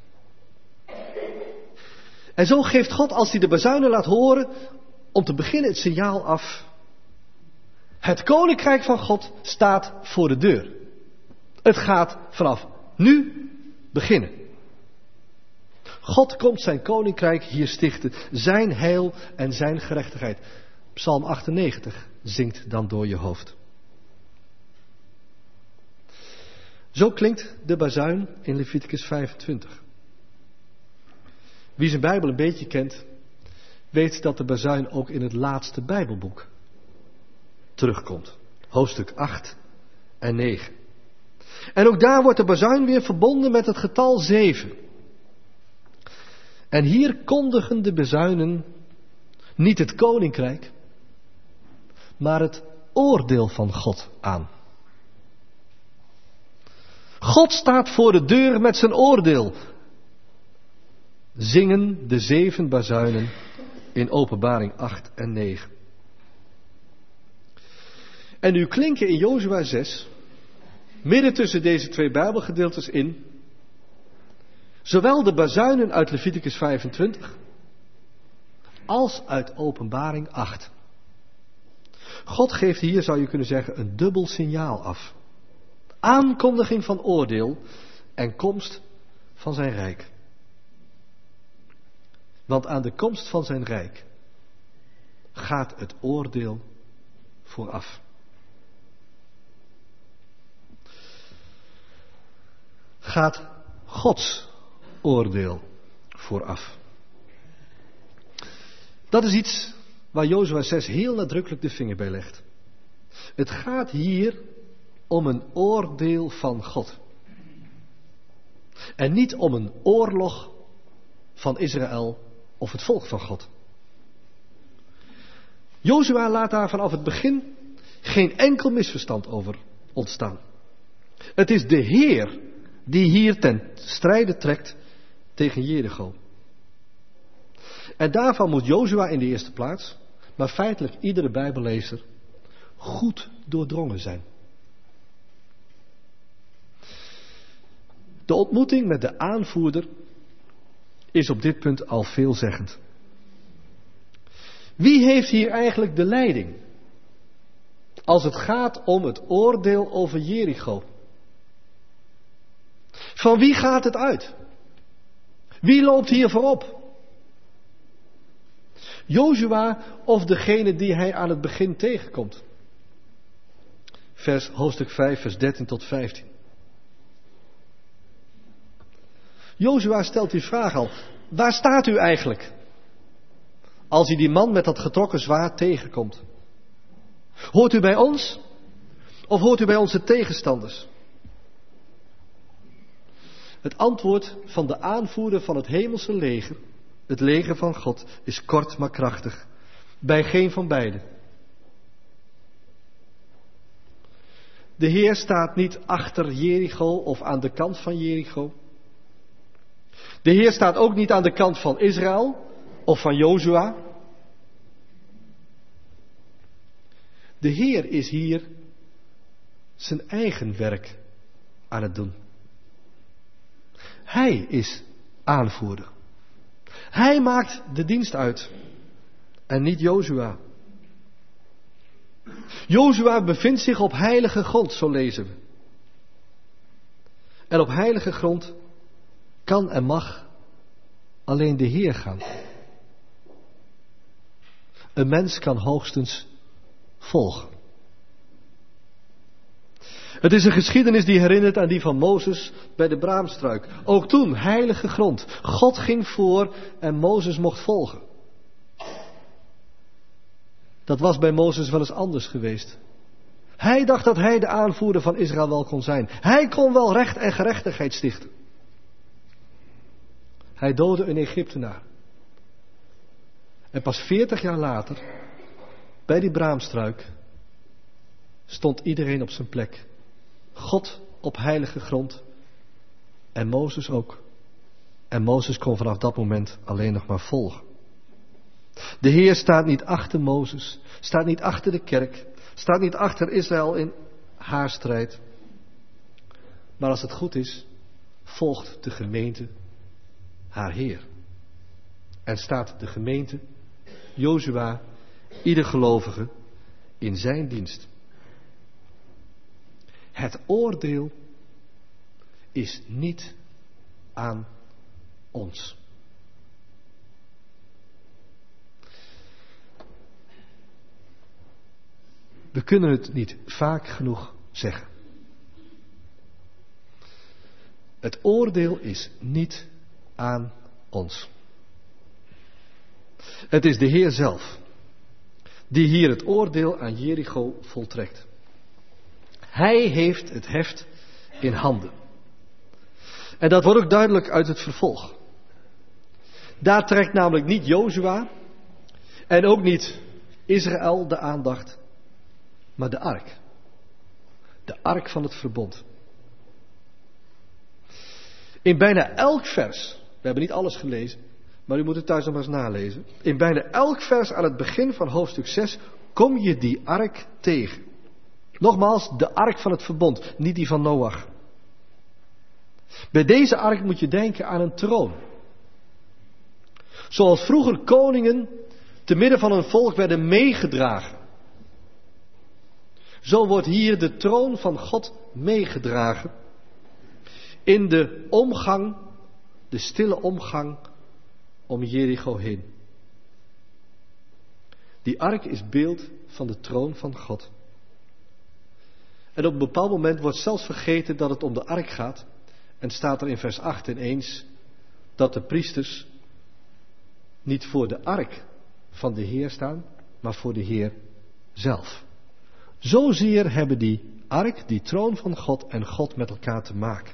En zo geeft God, als hij de bazuinen laat horen, om te beginnen het signaal af. Het koninkrijk van God staat voor de deur. Het gaat vanaf nu beginnen. God komt zijn koninkrijk hier stichten, zijn heil en zijn gerechtigheid. Psalm achtennegentig zingt dan door je hoofd. Zo klinkt de bazuin in Leviticus vijfentwintig. Wie zijn Bijbel een beetje kent, weet dat de bazuin ook in het laatste Bijbelboek terugkomt. Hoofdstuk acht en negen. En ook daar wordt de bazuin weer verbonden met het getal zeven. En hier kondigen de bazuinen niet het koninkrijk, maar het oordeel van God aan. God staat voor de deur met zijn oordeel. Zingen de zeven bazuinen in Openbaring acht en negen. En nu klinken in Jozua zes, midden tussen deze twee Bijbelgedeeltes in, zowel de bazuinen uit Leviticus vijfentwintig, als uit Openbaring acht. God geeft hier, zou je kunnen zeggen, een dubbel signaal af. Aankondiging van oordeel en komst van zijn rijk. Want aan de komst van zijn rijk gaat het oordeel vooraf. Gaat Gods oordeel vooraf. Dat is iets waar Jozua zes heel nadrukkelijk de vinger bij legt. Het gaat hier om een oordeel van God. En niet om een oorlog van Israël of het volk van God. Jozua laat daar vanaf het begin geen enkel misverstand over ontstaan. Het is de Heer die hier ten strijde trekt tegen Jericho. En daarvan moet Jozua in de eerste plaats, maar feitelijk iedere Bijbellezer, goed doordrongen zijn. De ontmoeting met de aanvoerder is op dit punt al veelzeggend. Wie heeft hier eigenlijk de leiding als het gaat om het oordeel over Jericho? Van wie gaat het uit? Wie loopt hier voorop? Jozua of degene die hij aan het begin tegenkomt? Vers, hoofdstuk vijf, vers dertien tot vijftien. Jozua stelt die vraag al. Waar staat u eigenlijk? Als u die man met dat getrokken zwaard tegenkomt. Hoort u bij ons? Of hoort u bij onze tegenstanders? Het antwoord van de aanvoerder van het hemelse leger, het leger van God, is kort maar krachtig. Bij geen van beiden. De Heer staat niet achter Jericho of aan de kant van Jericho. De Heer staat ook niet aan de kant van Israël of van Jozua. De Heer is hier zijn eigen werk aan het doen. Hij is aanvoerder. Hij maakt de dienst uit en niet Jozua. Jozua bevindt zich op heilige grond, zo lezen we. En op heilige grond kan en mag alleen de Heer gaan. Een mens kan hoogstens volgen. Het is een geschiedenis die herinnert aan die van Mozes bij de braamstruik. Ook toen, heilige grond. God ging voor en Mozes mocht volgen. Dat was bij Mozes wel eens anders geweest. Hij dacht dat hij de aanvoerder van Israël wel kon zijn. Hij kon wel recht en gerechtigheid stichten. Hij doodde een Egyptenaar. En pas veertig jaar later, bij die braamstruik, stond iedereen op zijn plek. God op heilige grond. En Mozes ook. En Mozes kon vanaf dat moment alleen nog maar volgen. De Heer staat niet achter Mozes, staat niet achter de kerk, staat niet achter Israël in haar strijd. Maar als het goed is, volgt de gemeente haar Heer. En staat de gemeente, Jozua, ieder gelovige, in zijn dienst. Het oordeel is niet aan ons. We kunnen het niet vaak genoeg zeggen. Het oordeel is niet aan ons. Het is de Heer zelf die hier het oordeel aan Jericho voltrekt. Hij heeft het heft in handen. En dat wordt ook duidelijk uit het vervolg. Daar trekt namelijk niet Jozua en ook niet Israël de aandacht, maar de ark. De ark van het verbond. In bijna elk vers, we hebben niet alles gelezen, maar u moet het thuis nog maar eens nalezen. In bijna elk vers aan het begin van hoofdstuk zes kom je die ark tegen. Nogmaals, de ark van het verbond, niet die van Noach. Bij deze ark moet je denken aan een troon. Zoals vroeger koningen te midden van een volk werden meegedragen. Zo wordt hier de troon van God meegedragen. In de omgang, de stille omgang om Jericho heen. Die ark is beeld van de troon van God. En op een bepaald moment wordt zelfs vergeten dat het om de ark gaat. En staat er in vers acht ineens dat de priesters niet voor de ark van de Heer staan, maar voor de Heer zelf. Zozeer hebben die ark, die troon van God en God met elkaar te maken.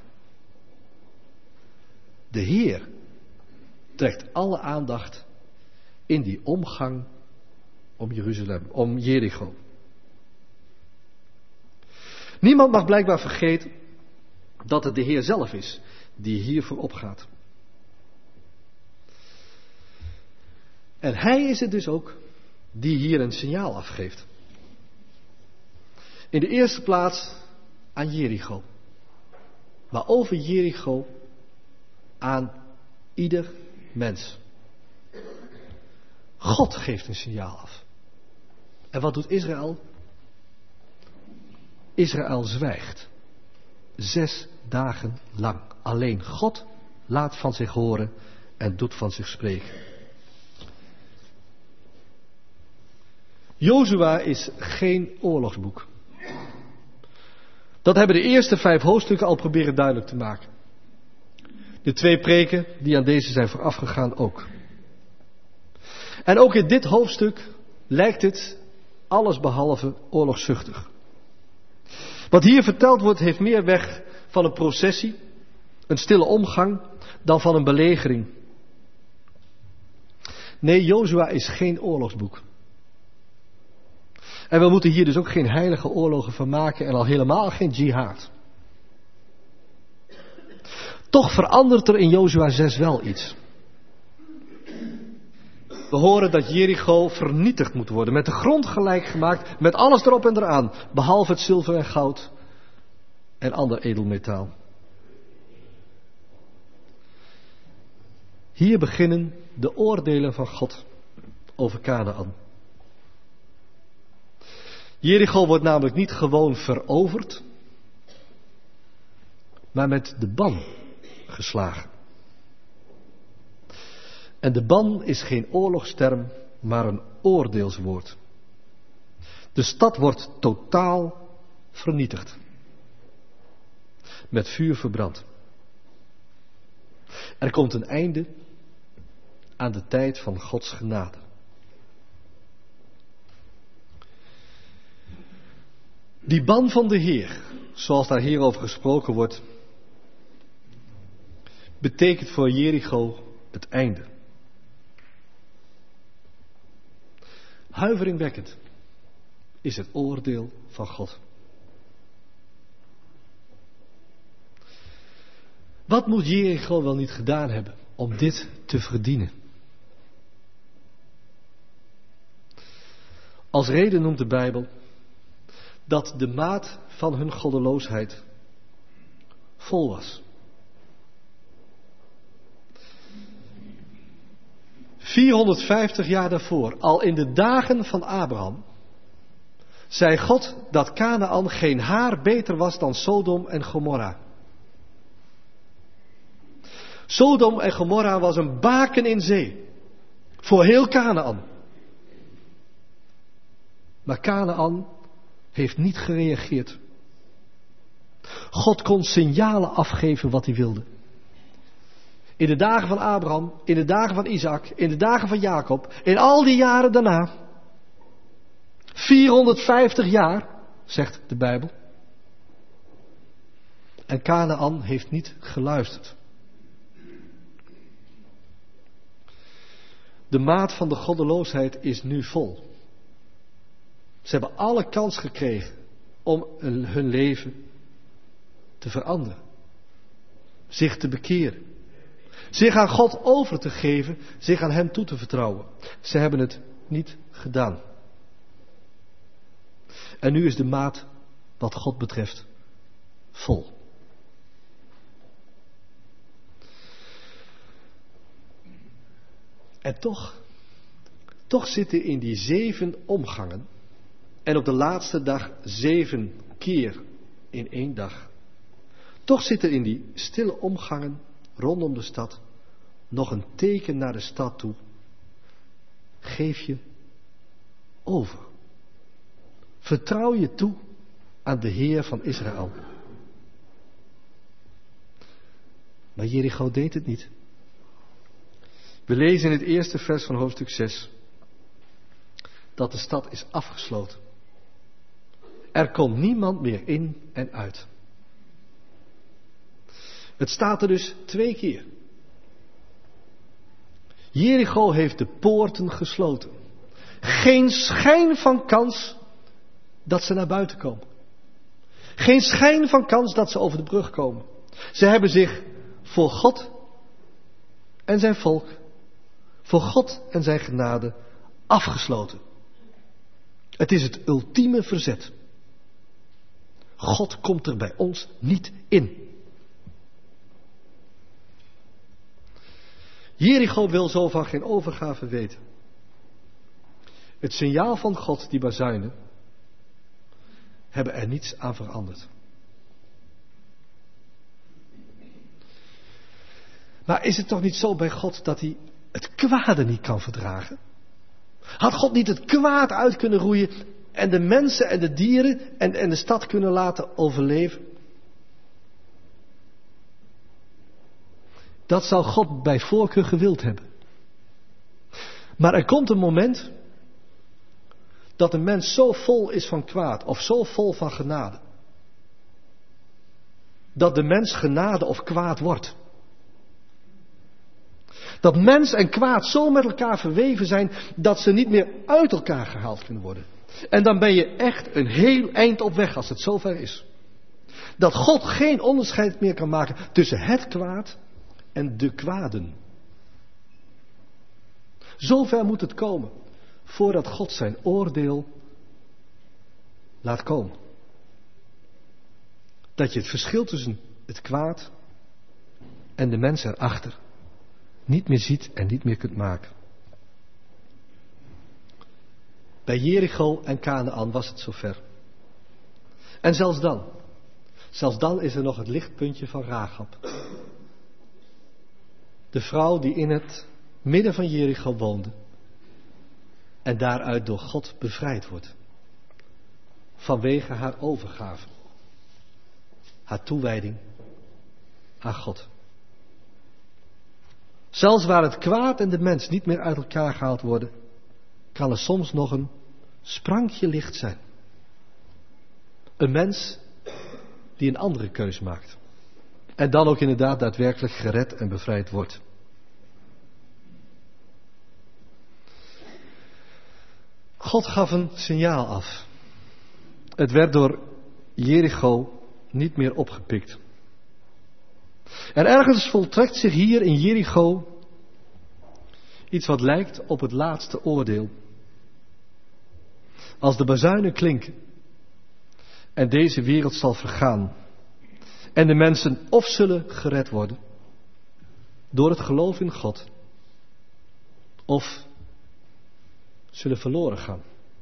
De Heer trekt alle aandacht in die omgang om Jeruzalem, om Jericho. Niemand mag blijkbaar vergeten dat het de Heer zelf is die hiervoor opgaat. En Hij is het dus ook die hier een signaal afgeeft. In de eerste plaats aan Jericho. Maar over Jericho aan ieder mens. God geeft een signaal af. En wat doet Israël? Israël zwijgt. Zes dagen lang. Alleen God laat van zich horen en doet van zich spreken. Jozua is geen oorlogsboek. Dat hebben de eerste vijf hoofdstukken al proberen duidelijk te maken. De twee preken die aan deze zijn voorafgegaan ook. En ook in dit hoofdstuk lijkt het allesbehalve oorlogszuchtig. Wat hier verteld wordt heeft meer weg van een processie, een stille omgang, dan van een belegering. Nee, Jozua is geen oorlogsboek. En we moeten hier dus ook geen heilige oorlogen van maken en al helemaal geen jihad. Toch verandert er in Jozua zes wel iets. We horen dat Jericho vernietigd moet worden, met de grond gelijk gemaakt, met alles erop en eraan, behalve het zilver en goud en ander edelmetaal. Hier beginnen de oordelen van God over Kanaan. Jericho wordt namelijk niet gewoon veroverd, maar met de ban geslagen. En de ban is geen oorlogsterm, maar een oordeelswoord. De stad wordt totaal vernietigd. Met vuur verbrand. Er komt een einde aan de tijd van Gods genade. Die ban van de Heer, zoals daar hierover gesproken wordt, betekent voor Jericho het einde. Huiveringwekkend is het oordeel van God. Wat moet Jericho wel niet gedaan hebben om dit te verdienen? Als reden noemt de Bijbel dat de maat van hun goddeloosheid vol was. vierhonderdvijftig jaar daarvoor, al in de dagen van Abraham, zei God dat Kanaan geen haar beter was dan Sodom en Gomorra. Sodom en Gomorra was een baken in zee voor heel Kanaan. Maar Kanaan heeft niet gereageerd. God kon signalen afgeven wat hij wilde. In de dagen van Abraham, in de dagen van Isaac, in de dagen van Jacob, in al die jaren daarna. vierhonderdvijftig jaar, zegt de Bijbel. En Kanaan heeft niet geluisterd. De maat van de goddeloosheid is nu vol. Ze hebben alle kans gekregen om hun leven te veranderen. Zich te bekeren. Zich aan God over te geven. Zich aan Hem toe te vertrouwen. Ze hebben het niet gedaan. En nu is de maat wat God betreft vol. En toch, toch zitten in die zeven omgangen en op de laatste dag zeven keer in één dag. Toch zit er in die stille omgangen rondom de stad nog een teken naar de stad toe. Geef je over. Vertrouw je toe aan de Heer van Israël. Maar Jericho deed het niet. We lezen in het eerste vers van hoofdstuk zes dat de stad is afgesloten. Er komt niemand meer in en uit. Het staat er dus twee keer. Jericho heeft de poorten gesloten. Geen schijn van kans dat ze naar buiten komen. Geen schijn van kans dat ze over de brug komen. Ze hebben zich voor God en zijn volk, voor God en zijn genade afgesloten. Het is het ultieme verzet. God komt er bij ons niet in. Jericho wil zo van geen overgave weten. Het signaal van God, die bazuinen, hebben er niets aan veranderd. Maar is het toch niet zo bij God dat hij het kwade niet kan verdragen? Had God niet het kwaad uit kunnen roeien en de mensen en de dieren en, en de stad kunnen laten overleven? Dat zou God bij voorkeur gewild hebben. Maar er komt een moment dat een mens zo vol is van kwaad of zo vol van genade, dat de mens genade of kwaad wordt. Dat mens en kwaad zo met elkaar verweven zijn dat ze niet meer uit elkaar gehaald kunnen worden. En dan ben je echt een heel eind op weg als het zover is. Dat God geen onderscheid meer kan maken tussen het kwaad en de kwaden. Zover moet het komen voordat God zijn oordeel laat komen. Dat je het verschil tussen het kwaad en de mens erachter niet meer ziet en niet meer kunt maken. Bij Jericho en Kanaan was het zover. En zelfs dan, zelfs dan is er nog het lichtpuntje van Rahab. De vrouw die in het midden van Jericho woonde en daaruit door God bevrijd wordt. Vanwege haar overgave. Haar toewijding aan God. Zelfs waar het kwaad en de mens niet meer uit elkaar gehaald worden, kan er soms nog een sprankje licht zijn. Een mens die een andere keus maakt. En dan ook inderdaad daadwerkelijk gered en bevrijd wordt. God gaf een signaal af. Het werd door Jericho niet meer opgepikt. En ergens voltrekt zich hier in Jericho iets wat lijkt op het laatste oordeel. Als de bazuinen klinken en deze wereld zal vergaan en de mensen of zullen gered worden door het geloof in God of zullen verloren gaan.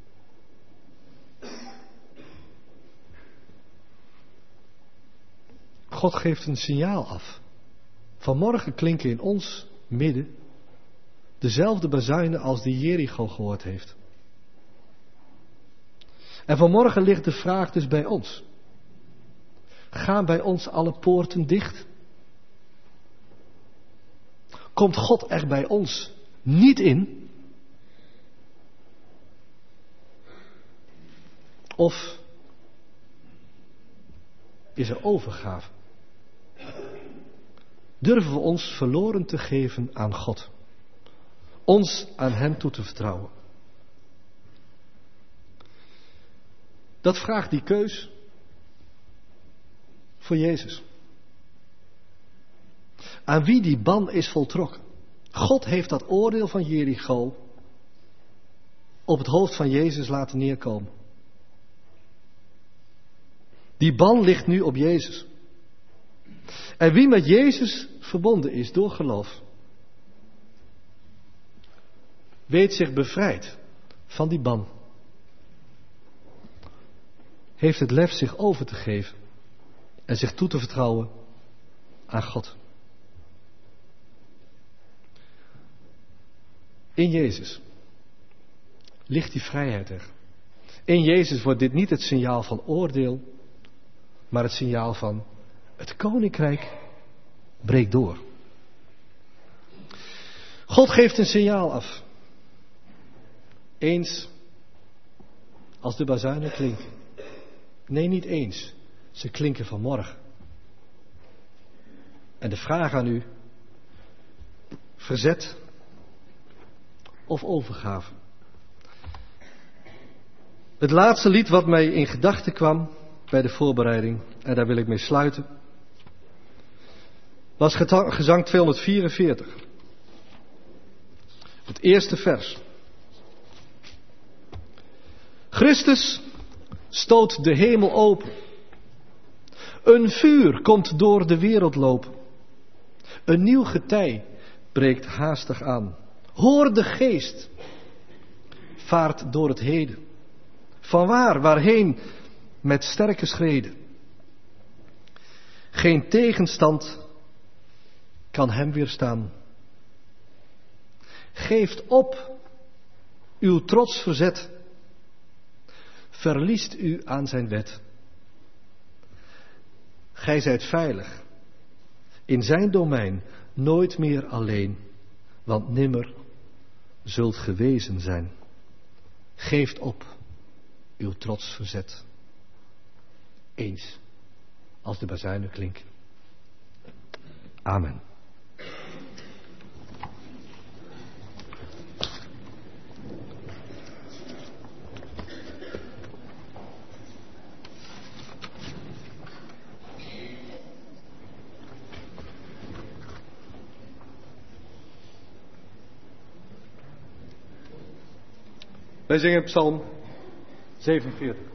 God geeft een signaal af. Vanmorgen klinken in ons midden dezelfde bazuinen als die Jericho gehoord heeft. En vanmorgen ligt de vraag dus bij ons. Gaan bij ons alle poorten dicht? Komt God er bij ons niet in? Of is er overgave? Durven we ons verloren te geven aan God? Ons aan Hem toe te vertrouwen? Dat vraagt die keus voor Jezus. Aan wie die ban is voltrokken. God heeft dat oordeel van Jericho op het hoofd van Jezus laten neerkomen. Die ban ligt nu op Jezus. En wie met Jezus verbonden is door geloof, weet zich bevrijd van die ban. Heeft het lef zich over te geven en zich toe te vertrouwen aan God. In Jezus ligt die vrijheid er. In Jezus wordt dit niet het signaal van oordeel, maar het signaal van het koninkrijk breekt door. God geeft een signaal af. Eens als de bazuinen klinken. Nee, niet eens. Ze klinken vanmorgen. En de vraag aan u: verzet of overgave? Het laatste lied wat mij in gedachten kwam bij de voorbereiding, en daar wil ik mee sluiten, was gezang tweehonderdvierenveertig. Het eerste vers. Christus stoot de hemel open. Een vuur komt door de wereld lopen. Een nieuw getij breekt haastig aan. Hoor de geest vaart door het heden. Vanwaar, waarheen met sterke schreden. Geen tegenstand kan hem weerstaan. Geeft op uw trots verzet. Verliest u aan zijn wet. Gij zijt veilig in zijn domein, nooit meer alleen, want nimmer zult gewezen zijn. Geeft op uw trots verzet. Eens als de bazuinen klinken. Amen. Wij zingen Psalm zevenenveertig.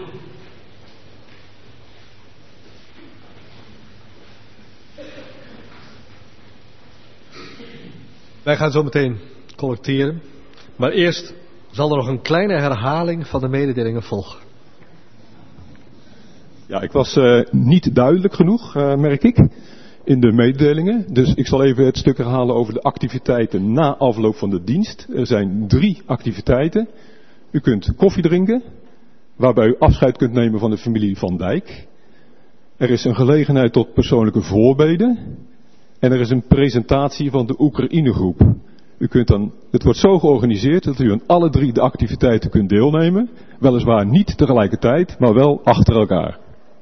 Wij gaan zo meteen collecteren, maar eerst zal er nog een kleine herhaling van de mededelingen volgen. Ja, ik was uh, niet duidelijk genoeg, uh, merk ik, in de mededelingen. Dus ik zal even het stuk herhalen over de activiteiten na afloop van de dienst. Er zijn drie activiteiten. U kunt koffie drinken, waarbij u afscheid kunt nemen van de familie Van Dijk. Er is een gelegenheid tot persoonlijke voorbeden. En er is een presentatie van de Oekraïne-groep. U kunt dan, het wordt zo georganiseerd dat u aan alle drie de activiteiten kunt deelnemen. Weliswaar niet tegelijkertijd, maar wel achter elkaar.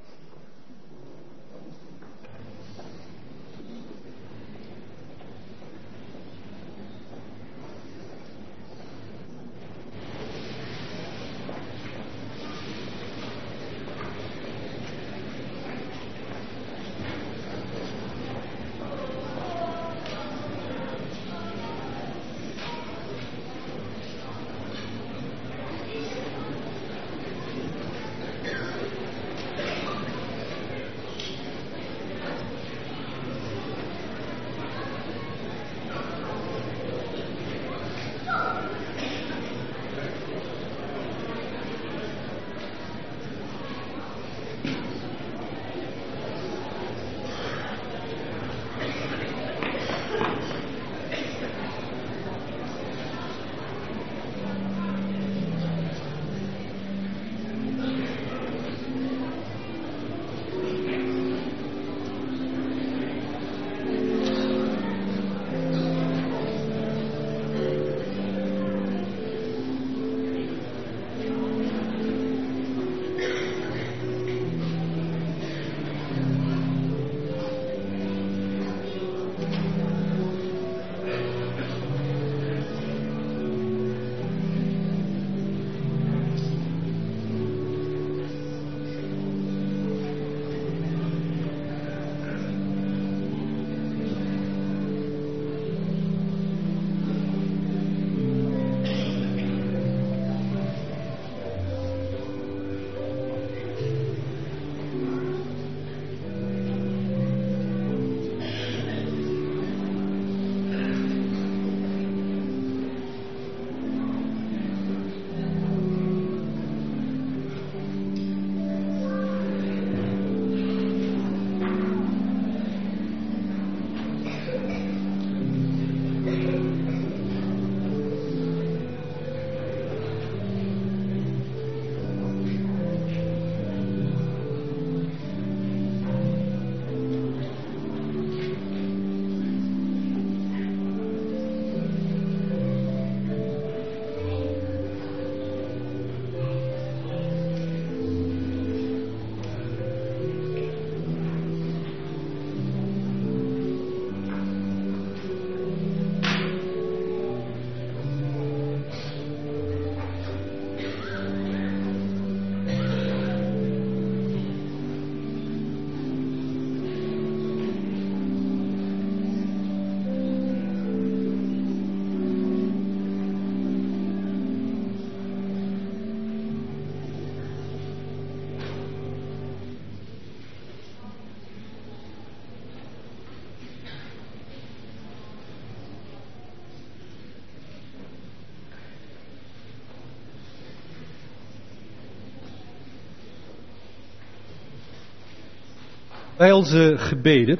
Bij onze gebeden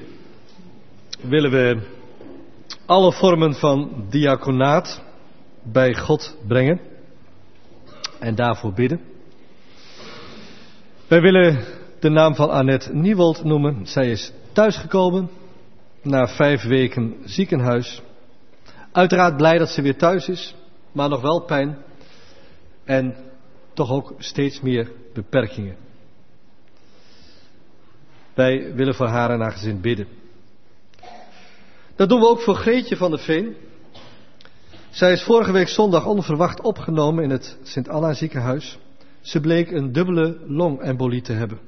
willen we alle vormen van diaconaat bij God brengen en daarvoor bidden. Wij willen de naam van Annette Niewold noemen. Zij is thuisgekomen na vijf weken ziekenhuis. Uiteraard blij dat ze weer thuis is, maar nog wel pijn en toch ook steeds meer beperkingen. Wij willen voor haar en haar gezin bidden. Dat doen we ook voor Greetje van der Veen. Zij is vorige week zondag onverwacht opgenomen in het Sint-Anna ziekenhuis. Ze bleek een dubbele longembolie te hebben.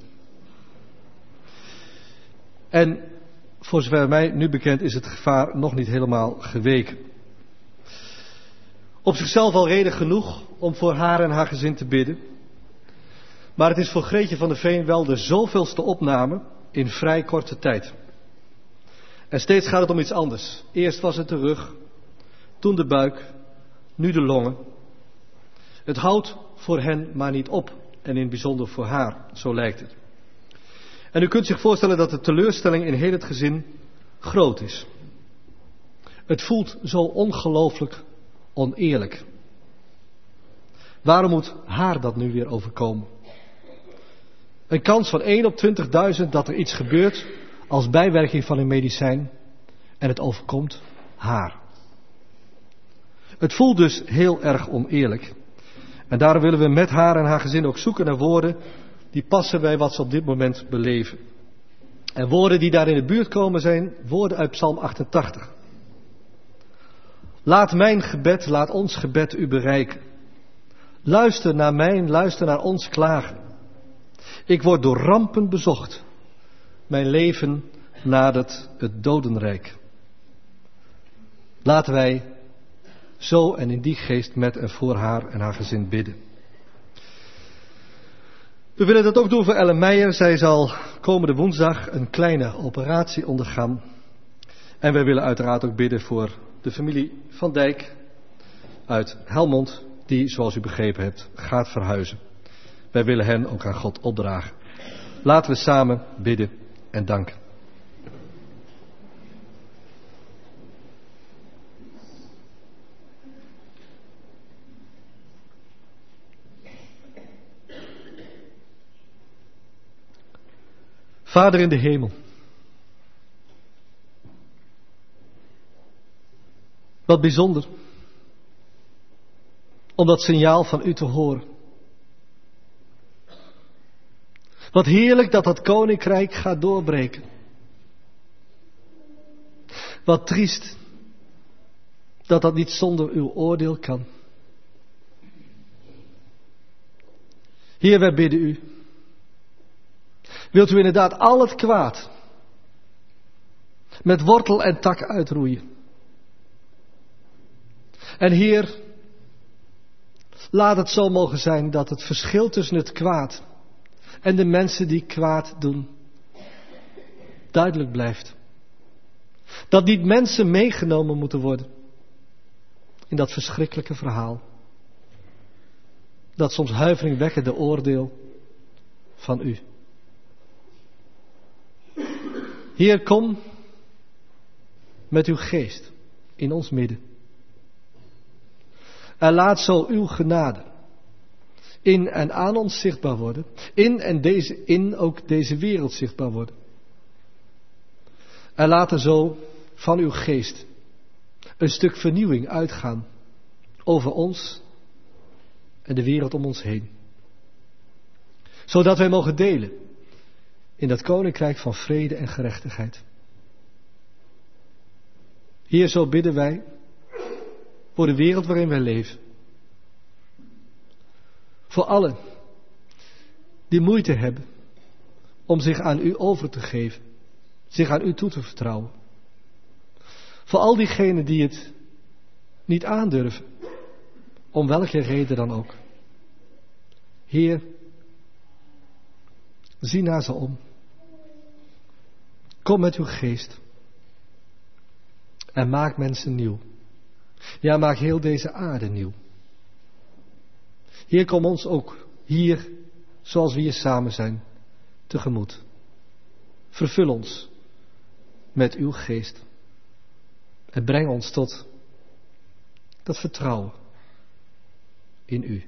En voor zover mij nu bekend is het gevaar nog niet helemaal geweken. Op zichzelf al reden genoeg om voor haar en haar gezin te bidden. Maar het is voor Greetje van der Veen wel de zoveelste opname in vrij korte tijd. En steeds gaat het om iets anders. Eerst was het de rug, toen de buik, nu de longen. Het houdt voor hen maar niet op. En in het bijzonder voor haar, zo lijkt het. En u kunt zich voorstellen dat de teleurstelling in heel het gezin groot is. Het voelt zo ongelooflijk oneerlijk. Waarom moet haar dat nu weer overkomen? Een kans van één op twintigduizend dat er iets gebeurt als bijwerking van een medicijn en het overkomt haar. Het voelt dus heel erg oneerlijk. En daarom willen we met haar en haar gezin ook zoeken naar woorden die passen bij wat ze op dit moment beleven. En woorden die daar in de buurt komen zijn woorden uit Psalm achtentachtig. Laat mijn gebed, laat ons gebed u bereiken. Luister naar mijn, luister naar ons klagen. Ik word door rampen bezocht. Mijn leven nadert het dodenrijk. Laten wij zo en in die geest met en voor haar en haar gezin bidden. We willen dat ook doen voor Ellen Meijer. Zij zal komende woensdag een kleine operatie ondergaan. En wij willen uiteraard ook bidden voor de familie Van Dijk uit Helmond, die, zoals u begrepen hebt, gaat verhuizen. Wij willen hen ook aan God opdragen. Laten we samen bidden en danken. Vader in de hemel, wat bijzonder om dat signaal van u te horen. Wat heerlijk dat dat koninkrijk gaat doorbreken. Wat triest dat dat niet zonder uw oordeel kan. Heer, wij bidden u. Wilt u inderdaad al het kwaad met wortel en tak uitroeien. En Heer, laat het zo mogen zijn dat het verschil tussen het kwaad en de mensen die kwaad doen duidelijk blijft. Dat niet mensen meegenomen moeten worden in dat verschrikkelijke verhaal. Dat soms huiveringwekkende oordeel van u. Heer, kom met uw geest in ons midden. En laat zo uw genade in en aan ons zichtbaar worden. In en deze, in ook deze wereld zichtbaar worden. En laat er zo van uw geest een stuk vernieuwing uitgaan over ons en de wereld om ons heen. Zodat wij mogen delen in dat koninkrijk van vrede en gerechtigheid. Heer, zo bidden wij voor de wereld waarin wij leven. Voor allen die moeite hebben om zich aan u over te geven, zich aan u toe te vertrouwen. Voor al diegenen die het niet aandurven, om welke reden dan ook. Heer, zie naar ze om. Kom met uw geest. En maak mensen nieuw. Ja, maak heel deze aarde nieuw. Heer, kom ons ook hier, zoals we hier samen zijn, tegemoet. Vervul ons met uw geest. En breng ons tot dat vertrouwen in u.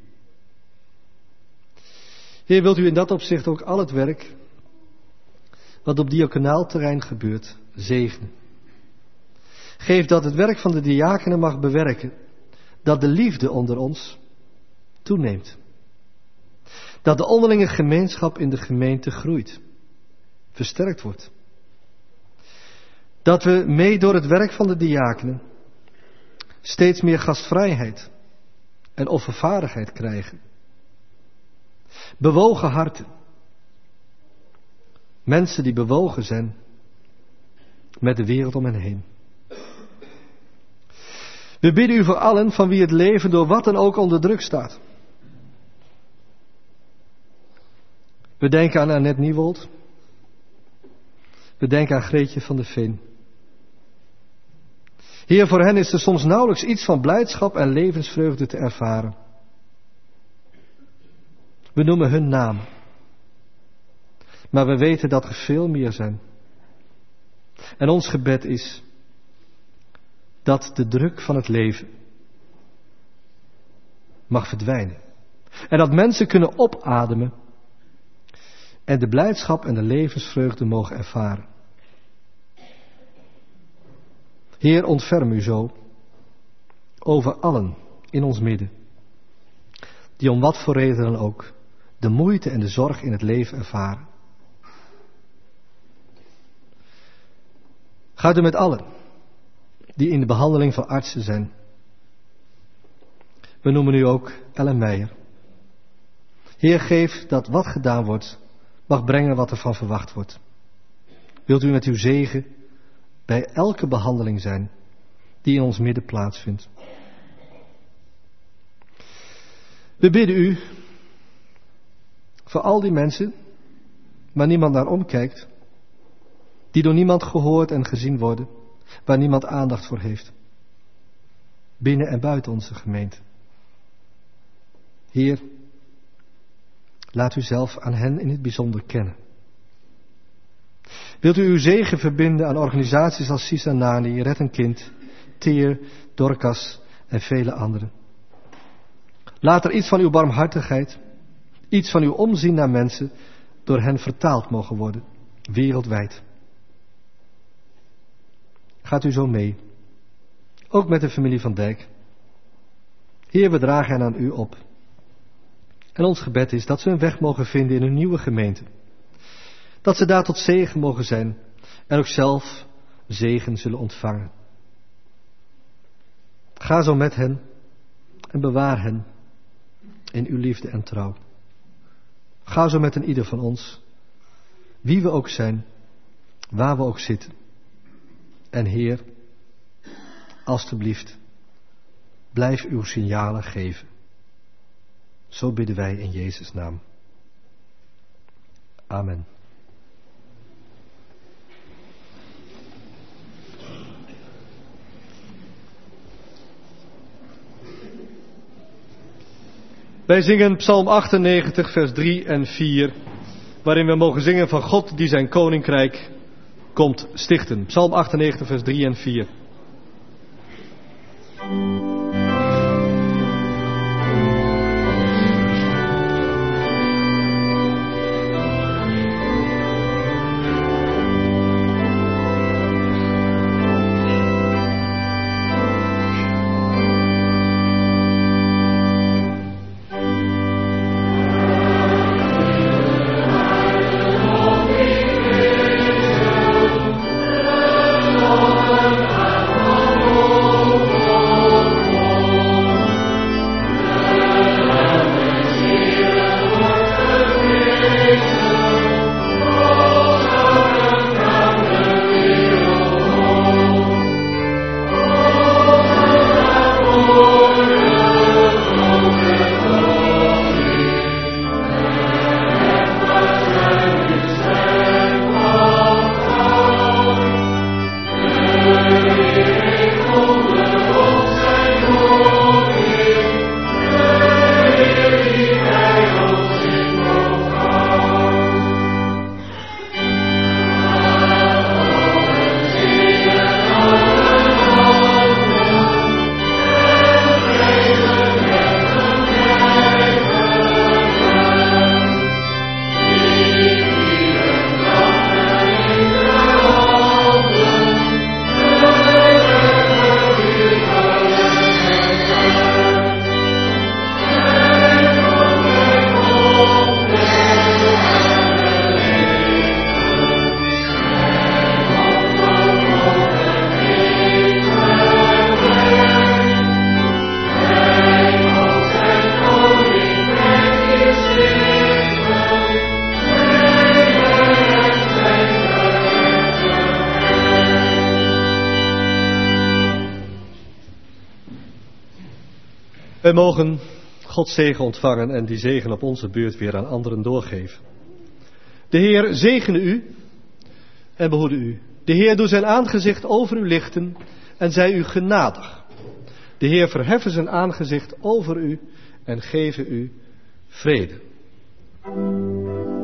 Heer, wilt u in dat opzicht ook al het werk wat op diaconaal terrein gebeurt, zegenen. Geef dat het werk van de diakenen mag bewerken, dat de liefde onder ons toeneemt. Dat de onderlinge gemeenschap in de gemeente groeit, versterkt wordt. Dat we mee door het werk van de diakenen steeds meer gastvrijheid en offervaardigheid krijgen. Bewogen harten. Mensen die bewogen zijn met de wereld om hen heen. We bidden u voor allen van wie het leven door wat dan ook onder druk staat. We denken aan Annette Niewold. We denken aan Greetje van der Veen. Heer, voor hen is er soms nauwelijks iets van blijdschap en levensvreugde te ervaren. We noemen hun naam. Maar we weten dat er veel meer zijn. En ons gebed is dat de druk van het leven mag verdwijnen. En dat mensen kunnen opademen en de blijdschap en de levensvreugde mogen ervaren. Heer, ontferm u zo over allen in ons midden, die om wat voor reden dan ook de moeite en de zorg in het leven ervaren. Gaat u met allen die in de behandeling van artsen zijn. We noemen u ook Ellen Meijer. Heer, geef dat wat gedaan wordt mag brengen wat er van verwacht wordt. Wilt u met uw zegen bij elke behandeling zijn die in ons midden plaatsvindt. We bidden u voor al die mensen waar niemand naar omkijkt, die door niemand gehoord en gezien worden, waar niemand aandacht voor heeft, binnen en buiten onze gemeente. Heer, laat u zelf aan hen in het bijzonder kennen. Wilt u uw zegen verbinden aan organisaties als Sisanani, Red een Kind, Teer, Dorcas en vele anderen. Laat er iets van uw barmhartigheid, iets van uw omzien naar mensen door hen vertaald mogen worden, wereldwijd. Gaat u zo mee, ook met de familie van Dijk. Heer, we dragen hen aan u op. En ons gebed is dat ze een weg mogen vinden in een nieuwe gemeente. Dat ze daar tot zegen mogen zijn en ook zelf zegen zullen ontvangen. Ga zo met hen en bewaar hen in uw liefde en trouw. Ga zo met een ieder van ons, wie we ook zijn, waar we ook zitten. En Heer, alstublieft, blijf uw signalen geven. Zo bidden wij in Jezus' naam. Amen. Wij zingen Psalm achtennegentig, vers drie en vier, waarin we mogen zingen van God die zijn koninkrijk komt stichten. Psalm achtennegentig, vers drie en vier. Wij mogen Gods zegen ontvangen en die zegen op onze beurt weer aan anderen doorgeven. De Heer zegene u en behoede u. De Heer doet zijn aangezicht over u lichten en zij u genadig. De Heer verheffen zijn aangezicht over u en geven u vrede.